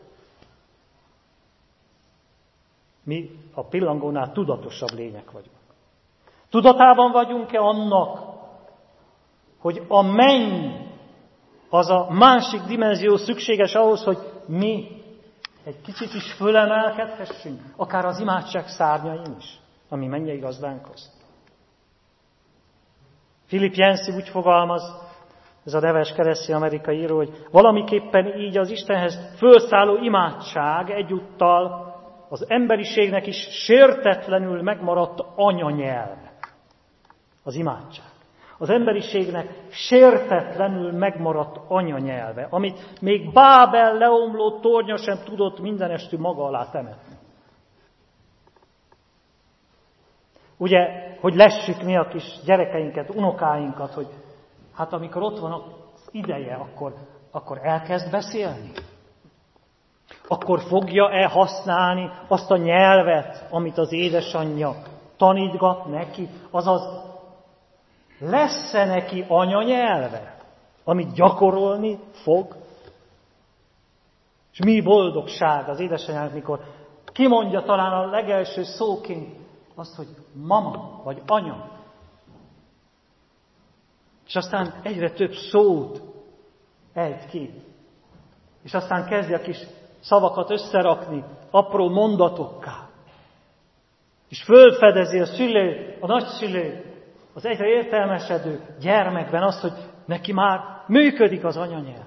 Mi a pillangónál tudatosabb lények vagyunk. Tudatában vagyunk-e annak, hogy a menny az a másik dimenzió szükséges ahhoz, hogy mi egy kicsit is fölemelkedhessünk, akár az imádság szárnyain is, ami mennyei gazdánkhoz. Philip Yancey úgy fogalmaz, ez a neves keresztény amerikai író, hogy valamiképpen így az Istenhez fölszálló imádság egyúttal az emberiségnek is sértetlenül megmaradt anyanyelve. Az imádság. Az emberiségnek sértetlenül megmaradt anyanyelve, amit még Bábel leomló tornya sem tudott mindenestű maga alá temetni. Ugye, hogy lessük mi a kis gyerekeinket, unokáinkat, hogy hát amikor ott van az ideje, akkor, akkor elkezd beszélni. Akkor fogja-e használni azt a nyelvet, amit az édesanyja tanítgat neki, azaz lesz-e neki anyanyelve, amit gyakorolni fog? És mi boldogság az édesanyának, mikor kimondja talán a legelső szóként azt, hogy mama vagy anya. És aztán egyre több szót ejt ki. És aztán kezdje a kis szavakat összerakni apró mondatokká. És fölfedezi a szülő, a nagyszülő, az egyre értelmesedő gyermekben azt, hogy neki már működik az anyanyelve.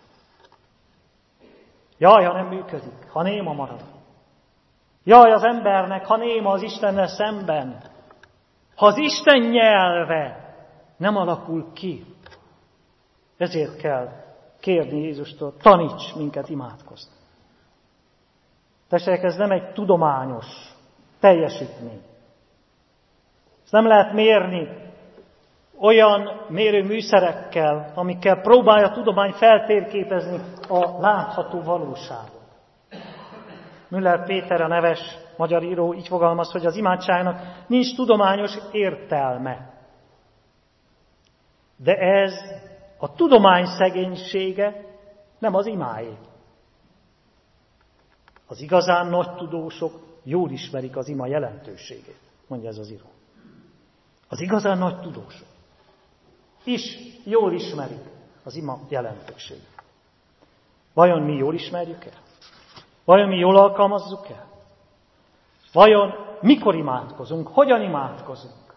Jaj, ha nem működik, ha néma marad. Jaj az embernek, ha néma az Istennel szemben. Ha az Isten nyelve nem alakul ki. Ezért kell kérni Jézustól, taníts minket imádkozni. Testvérek, ez nem egy tudományos teljesítmény. Ezt nem lehet mérni olyan mérőműszerekkel, amikkel próbálja a tudomány feltérképezni a látható valóságot. Müller Péter, a neves magyar író így fogalmaz, hogy az imádságnak nincs tudományos értelme. De ez a tudomány szegénysége nem az imáé. Az igazán nagy tudósok jól ismerik az ima jelentőségét, mondja ez az író. Az igazán nagy tudósok is jól ismerik az ima jelentőségét. Vajon mi jól ismerjük el? Vajon mi jól alkalmazzuk el? Vajon mikor imádkozunk? Hogyan imádkozunk?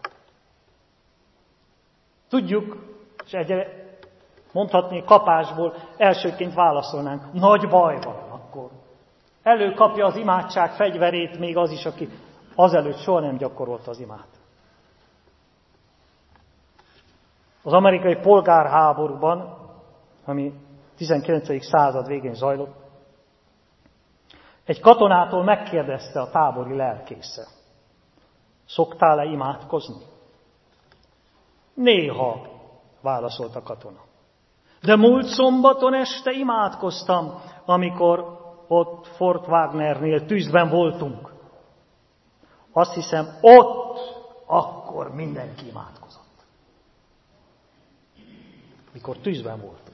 Tudjuk, és egyre mondhatni kapásból elsőként válaszolnánk, nagy baj van akkor. Előkapja az imádság fegyverét még az is, aki azelőtt soha nem gyakorolta az imát. Az amerikai polgárháborúban, ami tizenkilencedik század végén zajlott, egy katonától megkérdezte a tábori lelkésze, szoktál-e imádkozni? Néha, válaszolt a katona. De múlt szombaton este imádkoztam, amikor ott Fort Wagnernél tűzben voltunk. Azt hiszem, ott akkor mindenki imádkozott. Mikor tűzben voltunk.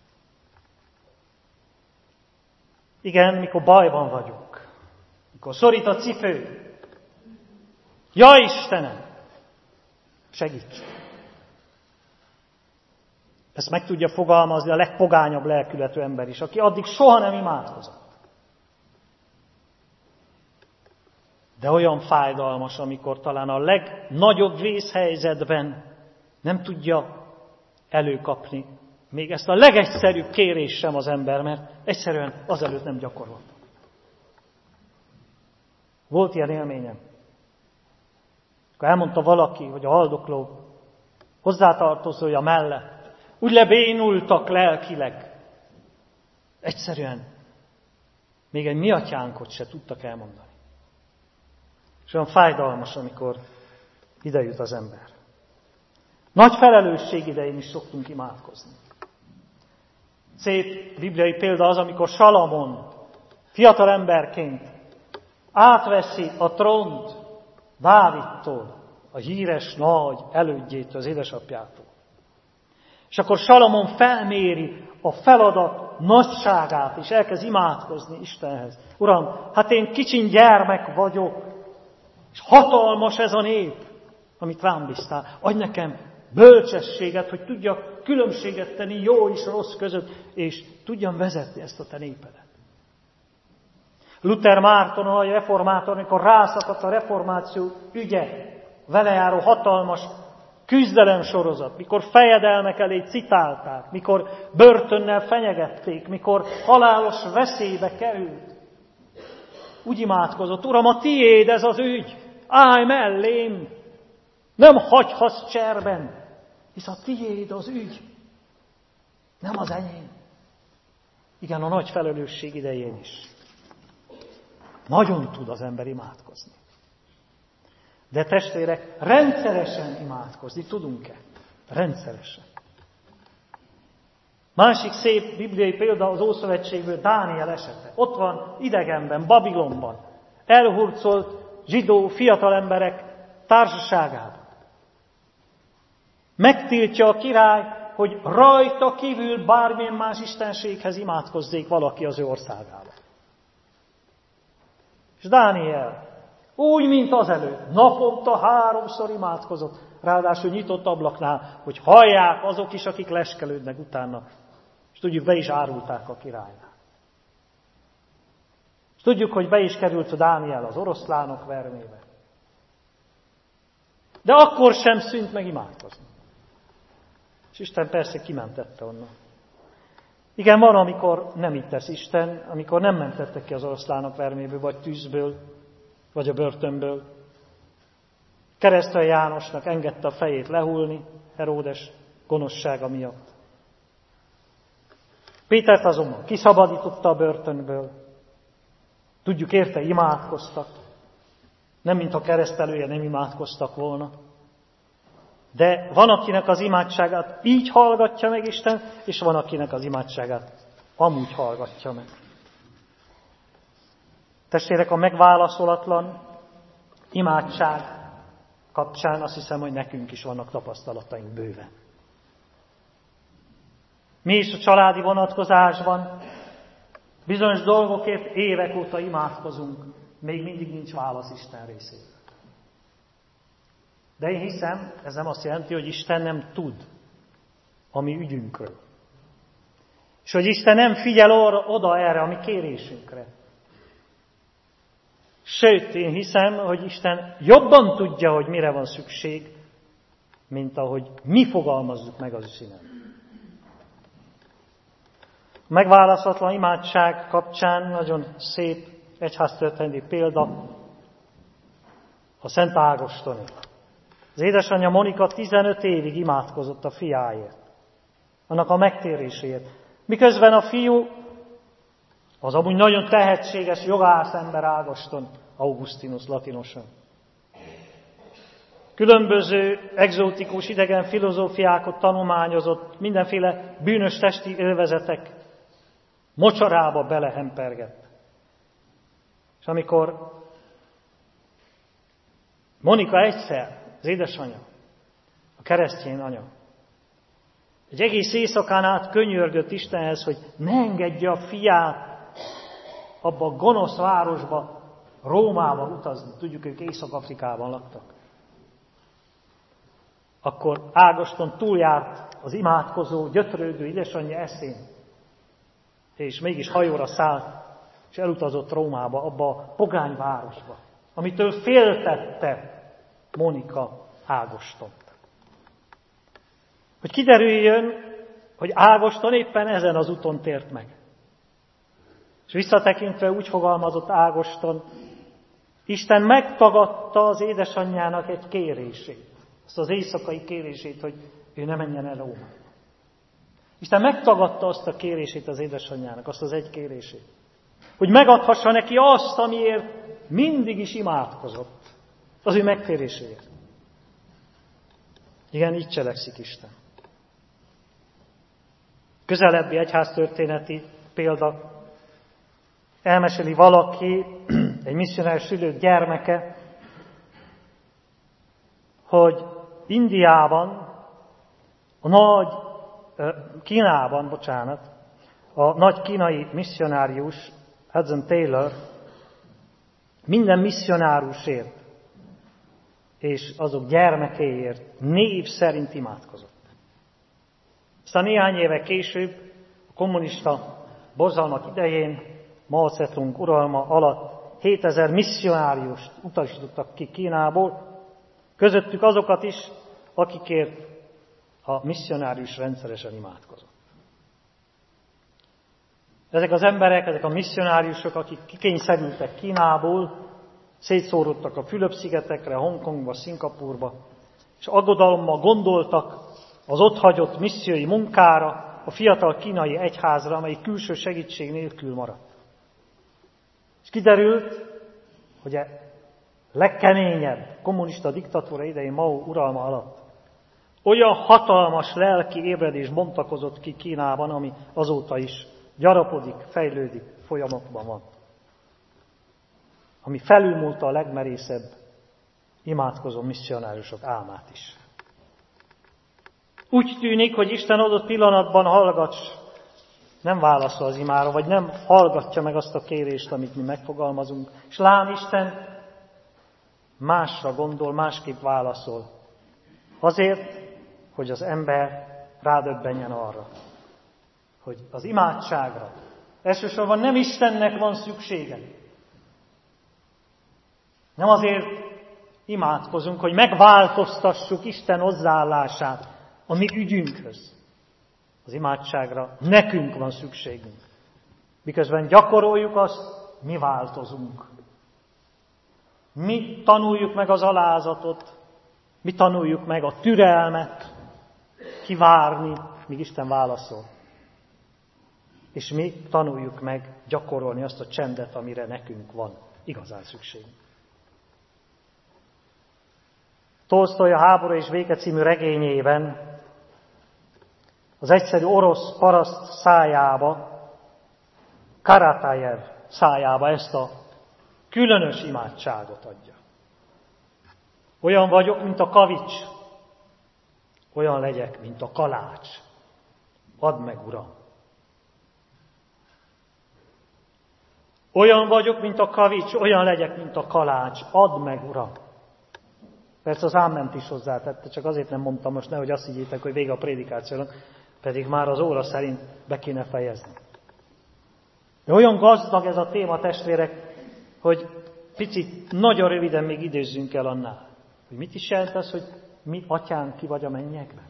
Igen, mikor bajban vagyunk. Mikor szorít a cipő. Ja Istenem! Segíts! Ezt meg tudja fogalmazni a legpogányabb lelkületű ember is, aki addig soha nem imádkozott. De olyan fájdalmas, amikor talán a legnagyobb vészhelyzetben nem tudja előkapni még ezt a legegyszerűbb kérés sem az ember, mert egyszerűen azelőtt nem gyakorolt. Volt ilyen élményem. Akkor elmondta valaki, hogy a haldokló hozzátartozója mellett úgy lebénultak lelkileg. Egyszerűen még egy mi atyánkot se tudtak elmondani. És olyan fájdalmas, amikor ide jut az ember. Nagy felelősség idején is szoktunk imádkozni. Szép bibliai példa az, amikor Salamon fiatal emberként átveszi a trónt Dávidtól, a híres nagy elődjétől, az édesapjától. És akkor Salamon felméri a feladat nagyságát, és elkezd imádkozni Istenhez. Uram, hát én kicsin gyermek vagyok, és hatalmas ez a nép, amit rám bíztál. Adj nekem bölcsességet, hogy tudjak különbséget tenni jó és rossz között, és tudjam vezetni ezt a te népedet. Luther Márton, a nagy reformátor, amikor rászakadt a reformáció ügye, vele járó hatalmas küzdelem sorozat, mikor fejedelmek elé citálták, mikor börtönnel fenyegették, mikor halálos veszélybe került. Úgy imádkozott, Uram, a tiéd ez az ügy, állj mellém, nem hagyhatsz cserben, hisz a tiéd az ügy, nem az enyém. Igen, a nagy felelősség idején is. Nagyon tud az ember imádkozni. De testvérek, rendszeresen imádkozni tudunk-e? Rendszeresen. Másik szép bibliai példa az Ószövetségből Dániel esete. Ott van idegenben, Babilonban, elhurcolt zsidó fiatal emberek társaságában. Megtiltja a király, hogy rajta kívül bármilyen más istenséghez imádkozzék valaki az ő országában. És Dániel úgy, mint azelőtt, naponta háromszor imádkozott, ráadásul nyitott ablaknál, hogy hallják azok is, akik leskelődnek utána. És tudjuk, be is árulták a királynál. És tudjuk, hogy be is került a Dániel az oroszlánok vermébe. De akkor sem szűnt meg imádkozni. És Isten persze kimentette onnan. Igen, van, amikor nem így tesz Isten, amikor nem mentette ki az oroszlánok verméből, vagy tűzből, vagy a börtönből. Keresztelő Jánosnak engedte a fejét lehulni Heródes gonoszsága miatt. Pétert azonban kiszabadította a börtönből. Tudjuk, érte imádkoztak. Nem, mintha keresztelője nem imádkoztak volna. De van, akinek az imádságát így hallgatja meg Isten, és van, akinek az imádságát amúgy hallgatja meg. Testvérek, a megválaszolatlan imádság kapcsán azt hiszem, hogy nekünk is vannak tapasztalataink bőven. Mi is a családi vonatkozásban bizonyos dolgokért évek óta imádkozunk, még mindig nincs válasz Isten részéről. De én hiszem, ez nem azt jelenti, hogy Isten nem tud a mi ügyünkről. És hogy Isten nem figyel orra, oda erre a mi kérésünkre. Sőt, én hiszem, hogy Isten jobban tudja, hogy mire van szükség, mint ahogy mi fogalmazzuk meg az ő színen. A megválaszolatlan imádság kapcsán nagyon szép egyháztörténeti példa a Szent Ágostoni. Az édesanyja Monika tizenöt évig imádkozott a fiáért, annak a megtéréséért. Miközben a fiú, az amúgy nagyon tehetséges jogász ember Ágoston, Augustinus latinosan. Különböző egzotikus idegen filozófiákat tanulmányozott, mindenféle bűnös testi élvezetek mocsarába belehempergett. És amikor Monika egyszer, az édesanyja, a keresztény anya, egy egész éjszakán át könyörgött Istenhez, hogy ne engedje a fiát abba a gonosz városba, Rómába utazni. Tudjuk, ők Észak-Afrikában laktak. Akkor Ágoston túljárt az imádkozó, gyötrődő édesanyja eszén, és mégis hajóra szállt, és elutazott Rómába, abba a pogány városba, amitől féltette Monika Ágostont. Hogy kiderüljön, hogy Ágoston éppen ezen az úton tért meg. És visszatekintve úgy fogalmazott Ágoston, Isten megtagadta az édesanyjának egy kérését, azt az éjszakai kérését, hogy ő ne menjen el Rómába. Isten megtagadta azt a kérését az édesanyjának, azt az egy kérését, hogy megadhassa neki azt, amiért mindig is imádkozott, az ő megtéréséért. Igen, így cselekszik Isten. Közelebbi egyháztörténeti példa. Elmeséli valaki, egy misszionárius szülők gyermeke, hogy Indiában, a nagy, Kínában, bocsánat, a nagy kínai misszionárius, Hudson Taylor, minden misszionárusért és azok gyermekéért név szerint imádkozott. Aztán néhány éve később, a kommunista borzalmak idején, Mao Zedong uralma alatt hétezer misszionáriust utasítottak ki Kínából, közöttük azokat is, akikért a misszionárius rendszeresen imádkozott. Ezek az emberek, ezek a misszionáriusok, akik kikényszerültek Kínából, szétszórodtak a Fülöp-szigetekre, Hongkongba, Szingapurba, és aggodalommal gondoltak az otthagyott missziói munkára, a fiatal kínai egyházra, amely külső segítség nélkül maradt. És kiderült, hogy a legkeményebb kommunista diktatúra idején Mao uralma alatt olyan hatalmas lelki ébredés bontakozott ki Kínában, ami azóta is gyarapodik, fejlődik, folyamatban van. Ami felülmúlta a legmerészebb imádkozó misszionáriusok álmát is. Úgy tűnik, hogy Isten adott pillanatban hallgatsz, nem válaszol az imára, vagy nem hallgatja meg azt a kérést, amit mi megfogalmazunk. És lám Isten másra gondol, másképp válaszol. Azért, hogy az ember rádöbbenjen arra, hogy az imádságra elsősorban nem Istennek van szüksége. Nem azért imádkozunk, hogy megváltoztassuk Isten hozzáállását a mi ügyünkhöz. Az imádságra nekünk van szükségünk. Miközben gyakoroljuk azt, mi változunk. Mi tanuljuk meg az alázatot, mi tanuljuk meg a türelmet, kivárni, míg Isten válaszol. És mi tanuljuk meg gyakorolni azt a csendet, amire nekünk van igazán szükségünk. Tolsztoj a Háború és béke című regényében az egyszerű orosz paraszt szájába, Karatajev szájába ezt a különös imádságot adja. Olyan vagyok, mint a kavics, olyan legyek, mint a kalács. Add meg, Uram! Olyan vagyok, mint a kavics, olyan legyek, mint a kalács. Add meg, Uram! Persze az áment is hozzátette, csak azért nem mondtam most, nehogy azt higgyétek, hogy vége a prédikációnak, pedig már az óra szerint be kéne fejezni. De olyan gazdag ez a téma, testvérek, hogy picit nagyon röviden még időzzünk el annál. Hogy mit is jelent az, hogy mi, Atyánk, ki vagy a mennyekben?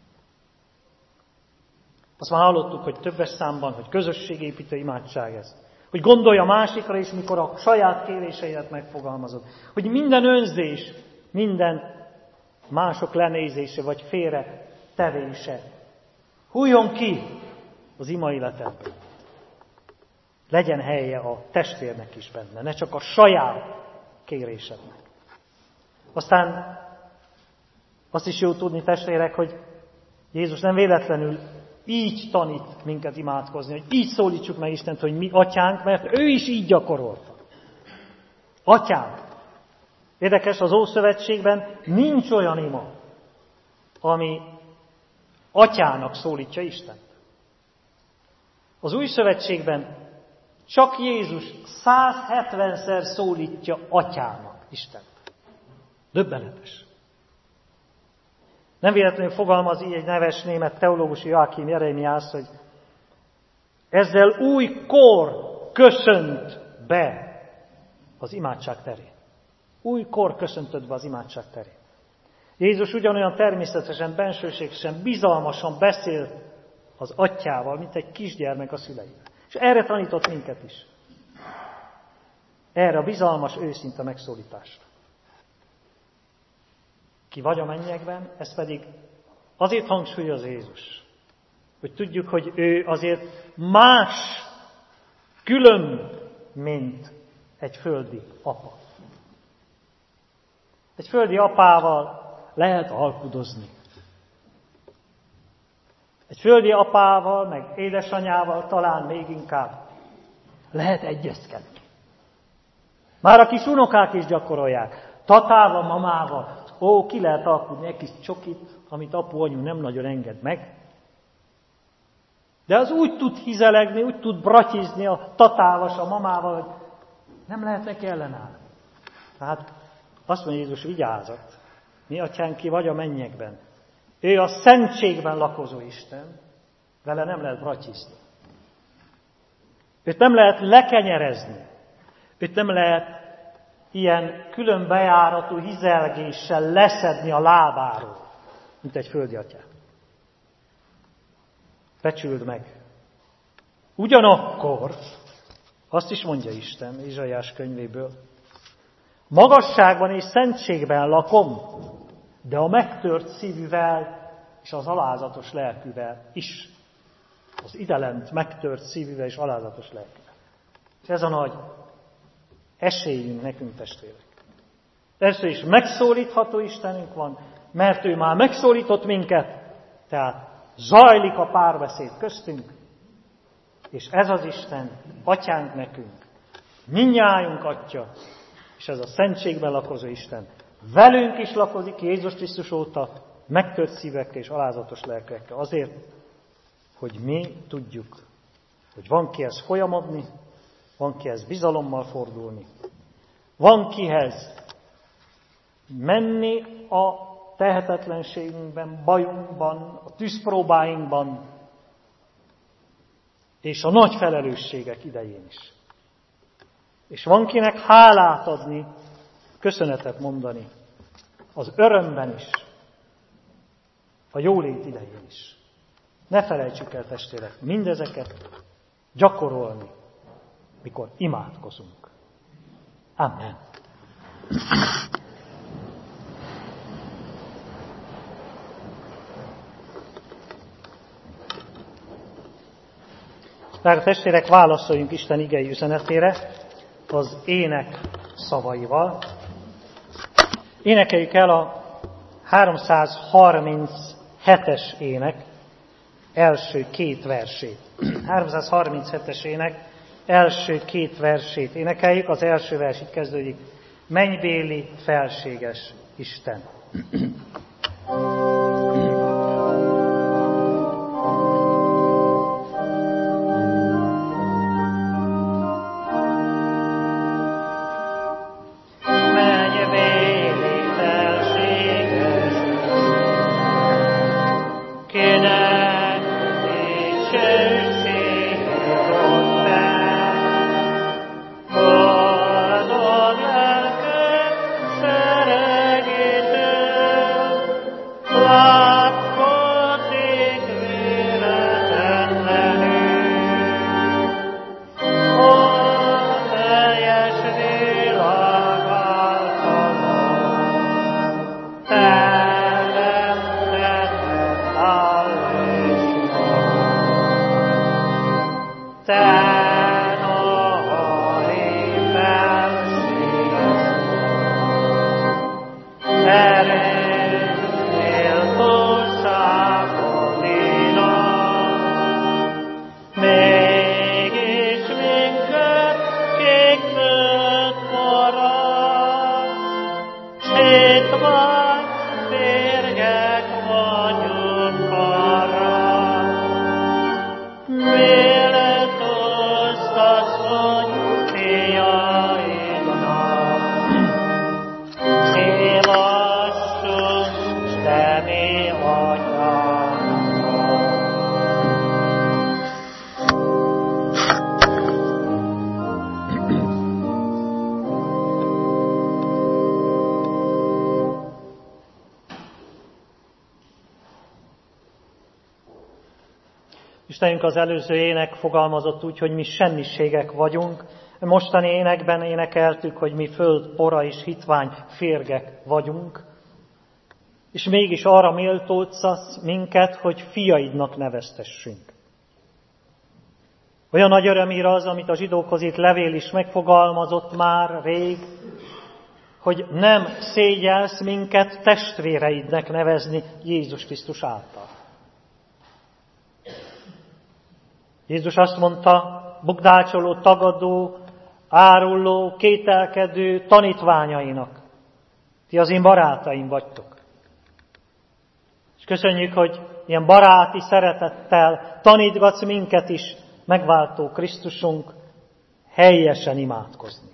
Azt már hallottuk, hogy többes számban, hogy közösségépítő imádság ez. Hogy gondolj a másikra is, mikor a saját kéréseidet megfogalmazod. Hogy minden önzés, minden mások lenézése vagy félre tevése hújjon ki az ima életedben. Legyen helye a testvérnek is benne, ne csak a saját kérésednek. Aztán azt is jó tudni, testvérek, hogy Jézus nem véletlenül így tanít minket imádkozni, hogy így szólítsuk meg Istent, hogy mi Atyánk, mert ő is így gyakorolta. Atyánk. Érdekes, az Ószövetségben nincs olyan ima, ami Atyának szólítja Istent. Az Új Szövetségben csak Jézus százhetvenszer szólítja Atyának Istent. Döbbenetes. Nem véletlenül fogalmaz így egy neves német teológus, Joachim Jeremiász, hogy ezzel új kor köszönt be az imádság terén. Új kor köszöntött be az imádság terén. Jézus ugyanolyan természetesen, bensőségesen, bizalmasan beszél az Atyával, mint egy kisgyermek a szüleivel. És erre tanított minket is. Erre a bizalmas, őszinte megszólításra. Ki vagy a mennyekben, ez pedig azért hangsúlyoz Jézus, hogy tudjuk, hogy ő azért más, külön, mint egy földi apa. Egy földi apával lehet alkudozni. Egy földi apával, meg édesanyával talán még inkább lehet egyezkedni. Már a kis unokák is gyakorolják. Tatával, mamával. Ó, ki lehet alkudni egy kis csokit, amit apu, anyu nem nagyon enged meg. De az úgy tud hizelegni, úgy tud bratyizni a tatával, a mamával, hogy nem lehet neki ellenállni. Tehát azt mondja Jézus, vigyázat. Mi Atyánk, ki vagy a mennyekben. Ő a szentségben lakozó Isten, vele nem lehet bratyizni. Őt nem lehet lekenyerezni. Őt nem lehet ilyen külön bejáratú hizelgéssel leszedni a lábáról, mint egy földi atyát. Becsüld meg. Ugyanakkor, azt is mondja Isten Izsaiás könyvéből, magasságban és szentségben lakom, de a megtört szívűvel és az alázatos lelkűvel is. Az idelent megtört szívűvel és alázatos lelkűvel. És ez a nagy esélyünk nekünk, testvérek. Először is megszólítható Istenünk van, mert ő már megszólított minket, tehát zajlik a párbeszéd köztünk, és ez az Isten, Atyánk nekünk, mindnyájunk Atya, és ez a szentségben lakozó Isten velünk is lakozik Jézus Krisztus óta, megtört szívekkel és alázatos lelkekkel. Azért, hogy mi tudjuk, hogy van kihez folyamodni, van kihez bizalommal fordulni, van kihez menni a tehetetlenségünkben, bajunkban, a tűzpróbáinkban, és a nagy felelősségek idején is. És van kinek hálát adni, köszönetet mondani, az örömben is, a jólét idején is. Ne felejtsük el, testvérek, mindezeket gyakorolni, mikor imádkozunk. Amen. Drága testvérek, válaszoljunk Isten igei üzenetére az ének szavaival. Énekeljük el a háromszázharminchetes ének első két versét. háromszázharminchetes ének első két versét énekeljük. Az első vers így kezdődik. Mennybéli felséges Isten. Istenünk, az előző ének fogalmazott úgy, hogy mi semmiségek vagyunk. Mostani énekben énekeltük, hogy mi föld, pora és hitvány férgek vagyunk. És mégis arra méltóztatsz minket, hogy fiaidnak neveztessünk. Olyan nagy örömír az, amit a zsidókhoz írt levél is megfogalmazott már rég, hogy nem szégyelsz minket testvéreidnek nevezni Jézus Krisztus által. Jézus azt mondta, bukdácsoló, tagadó, áruló, kételkedő tanítványainak: ti az én barátaim vagytok. És köszönjük, hogy ilyen baráti szeretettel tanítgatsz minket is, megváltó Krisztusunk, helyesen imádkozni.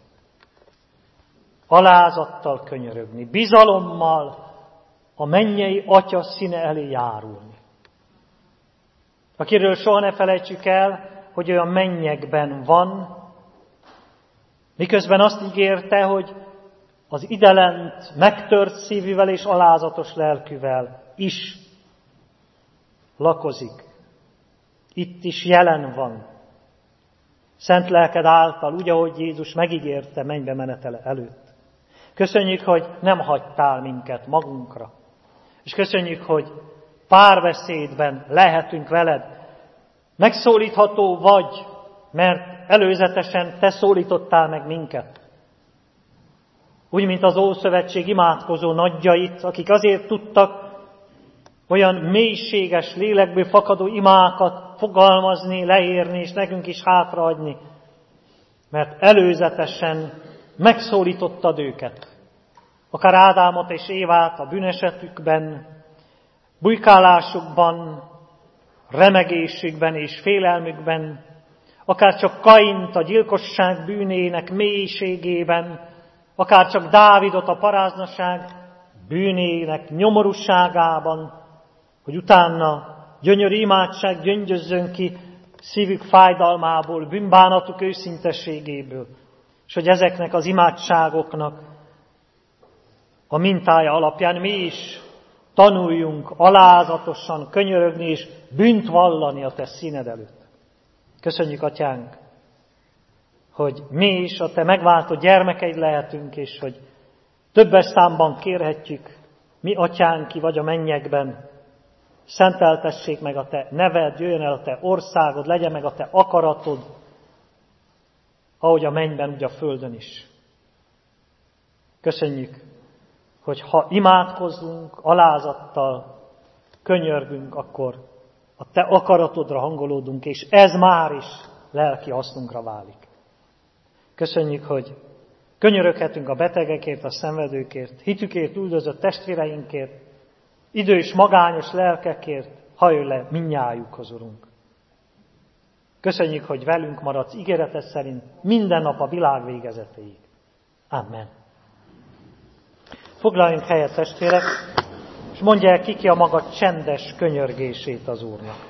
Alázattal könyörögni, bizalommal a mennyei Atya színe elé járulni. Akiről soha ne felejtsük el, hogy ő a mennyekben van, miközben azt ígérte, hogy az idelent megtört szívűvel és alázatos lelkűvel is lakozik. Itt is jelen van. Szent lelked által, úgy, ahogy Jézus megígérte mennybe menetele előtt. Köszönjük, hogy nem hagytál minket magunkra. És köszönjük, hogy párbeszédben lehetünk veled. Megszólítható vagy, mert előzetesen te szólítottál meg minket. Úgy, mint az Ószövetség imádkozó nagyjait, akik azért tudtak olyan mélységes, lélekből fakadó imákat fogalmazni, leírni, és nekünk is hátraadni, mert előzetesen megszólítottad őket. Akár Ádámot és Évát a bűnesetükben, bujkálásukban, remegésükben és félelmükben, akár csak Kaint a gyilkosság bűnének mélységében, akár csak Dávidot a paráznaság bűnének nyomorúságában, hogy utána gyönyörű imádság gyöngyözzön ki szívük fájdalmából, bűnbánatuk őszintességéből, és hogy ezeknek az imádságoknak a mintája alapján mi is tanuljunk alázatosan könyörögni és bűnt vallani a Te színed előtt. Köszönjük, Atyánk, hogy mi is a Te megváltó gyermekeid lehetünk, és hogy többes számban kérhetjük, mi, Atyánk, ki vagy a mennyekben, szenteltessék meg a Te neved, jöjjön el a Te országod, legyen meg a Te akaratod, ahogy a mennyben, úgy a földön is. Köszönjük, hogy ha imádkozzunk alázattal, könyörgünk, akkor a Te akaratodra hangolódunk, és ez már is lelki hasznunkra válik. Köszönjük, hogy könyöröghetünk a betegekért, a szenvedőkért, hitükért üldözött testvéreinkért, idős, magányos lelkekért, hajolj le mindnyájukhoz, Urunk. Köszönjük, hogy velünk maradsz ígéreted szerint minden nap a világ végezetéig. Amen. Foglaljunk helyet, testvérek, és mondja el ki ki a maga csendes könyörgését az Úrnak.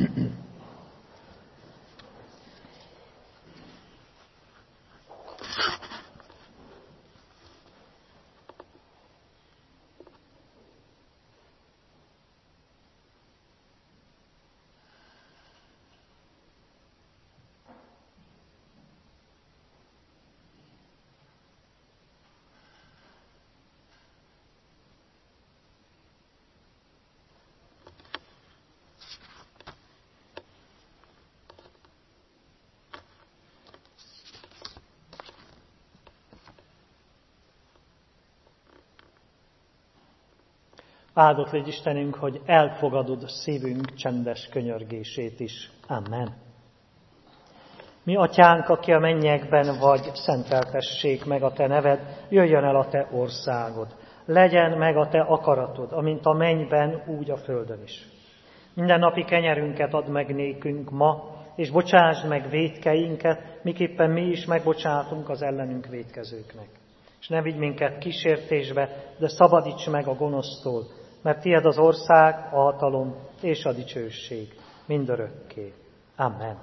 Áldott légy Istenünk, hogy elfogadod szívünk csendes könyörgését is. Amen. Mi, Atyánk, aki a mennyekben vagy, szenteltessék meg a Te neved, jöjjön el a Te országod. Legyen meg a Te akaratod, amint a mennyben, úgy a földön is. Minden napi kenyerünket add meg nékünk ma, és bocsásd meg vétkeinket, miképpen mi is megbocsátunk az ellenünk vétkezőknek. És ne vigy minket kísértésbe, de szabadíts meg a gonosztól, mert tied az ország, a hatalom és a dicsőség mindörökké. Amen.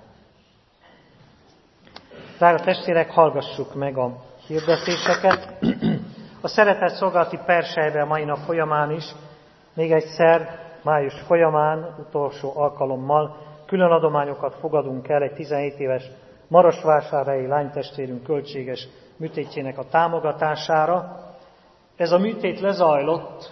Drága testvérek, hallgassuk meg a hirdetéseket. A szeretett szolgálati persejre a mai nap folyamán is, még egyszer, május folyamán, utolsó alkalommal külön adományokat fogadunk el egy tizenhét éves marosvásárhelyi lánytestvérünk költséges műtétjének a támogatására. Ez a műtét lezajlott,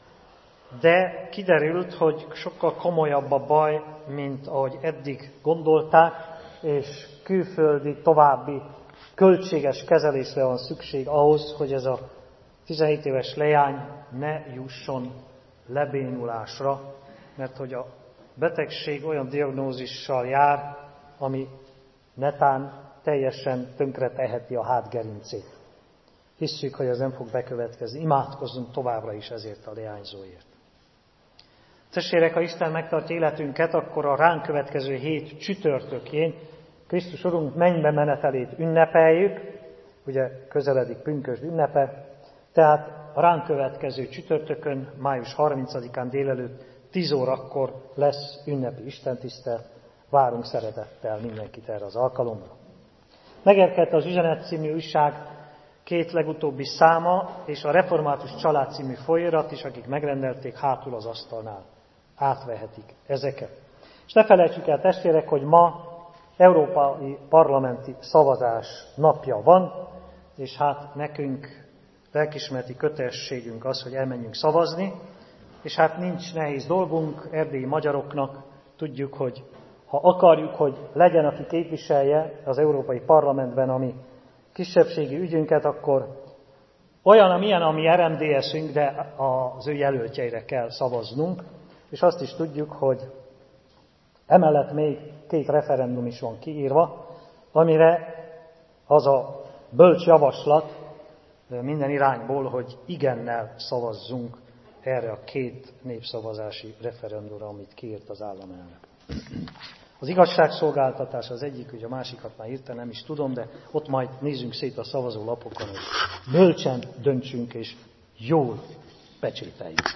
de kiderült, hogy sokkal komolyabb a baj, mint ahogy eddig gondolták, és külföldi további költséges kezelésre van szükség ahhoz, hogy ez a tizenhét éves leány ne jusson lebénulásra, mert hogy a betegség olyan diagnózissal jár, ami netán teljesen tönkreteheti a hátgerincét. Hisszük, hogy ez nem fog bekövetkezni. Imádkozzunk továbbra is ezért a leányzóért. Testvérek, ha Isten megtartja életünket, akkor a ránk következő hét csütörtökjén Krisztus Urunk mennybe menetelét ünnepeljük, ugye közeledik pünkösd ünnepe, tehát a ránk következő csütörtökön, május harmincadikán délelőtt tíz órakor lesz ünnepi istentisztelet. Várunk szeretettel mindenkit erre az alkalomra. Megérkezett az Üzenet című újság két legutóbbi száma, és a Református Család című folyóirat is, akik megrendelték, hátul az asztalnál átvehetik ezeket. És ne felejtsük el, testvérek, hogy ma európai parlamenti szavazás napja van, és hát nekünk lelkismereti kötelességünk az, hogy elmenjünk szavazni, és hát nincs nehéz dolgunk, erdélyi magyaroknak, tudjuk, hogy ha akarjuk, hogy legyen, aki képviselje az Európai Parlamentben a mi kisebbségi ügyünket, akkor olyan, amilyen a mi er em dé eszünk, de az ő jelöltjeire kell szavaznunk, és azt is tudjuk, hogy emellett még két referendum is van kiírva, amire az a bölcs javaslat minden irányból, hogy igennel szavazzunk erre a két népszavazási referendumra, amit kiírt az államelnök. Az igazságszolgáltatás az egyik, ugye a másikat már írta, nem is tudom, de ott majd nézzünk szét a szavazólapokon, hogy bölcsen döntsünk és jól pecsételjük.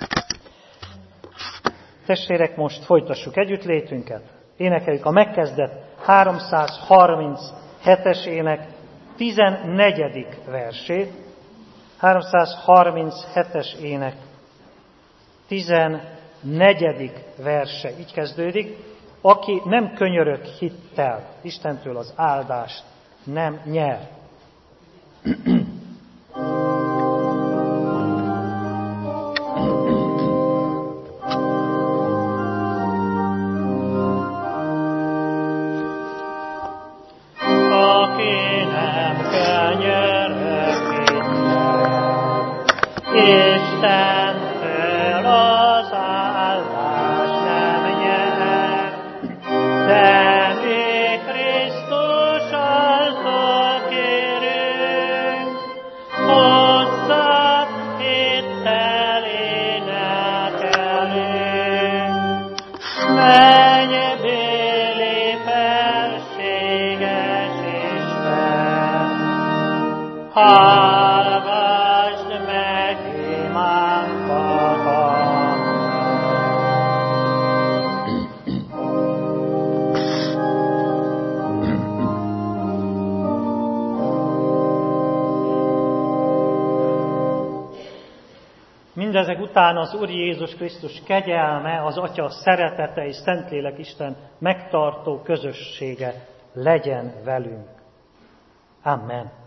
Testvérek, most folytassuk együttlétünket. Énekeljük a megkezdett háromszázharminchetes ének tizennegyedik versét. háromszázharminchetes ének tizennegyedik verse. Így kezdődik. Aki nem könyörög hittel, Istentől az áldást nem nyer. Hallgassd meg imánkat! Mindezek után az Úr Jézus Krisztus kegyelme, az Atya szeretete és Szentlélek Isten megtartó közössége legyen velünk. Amen.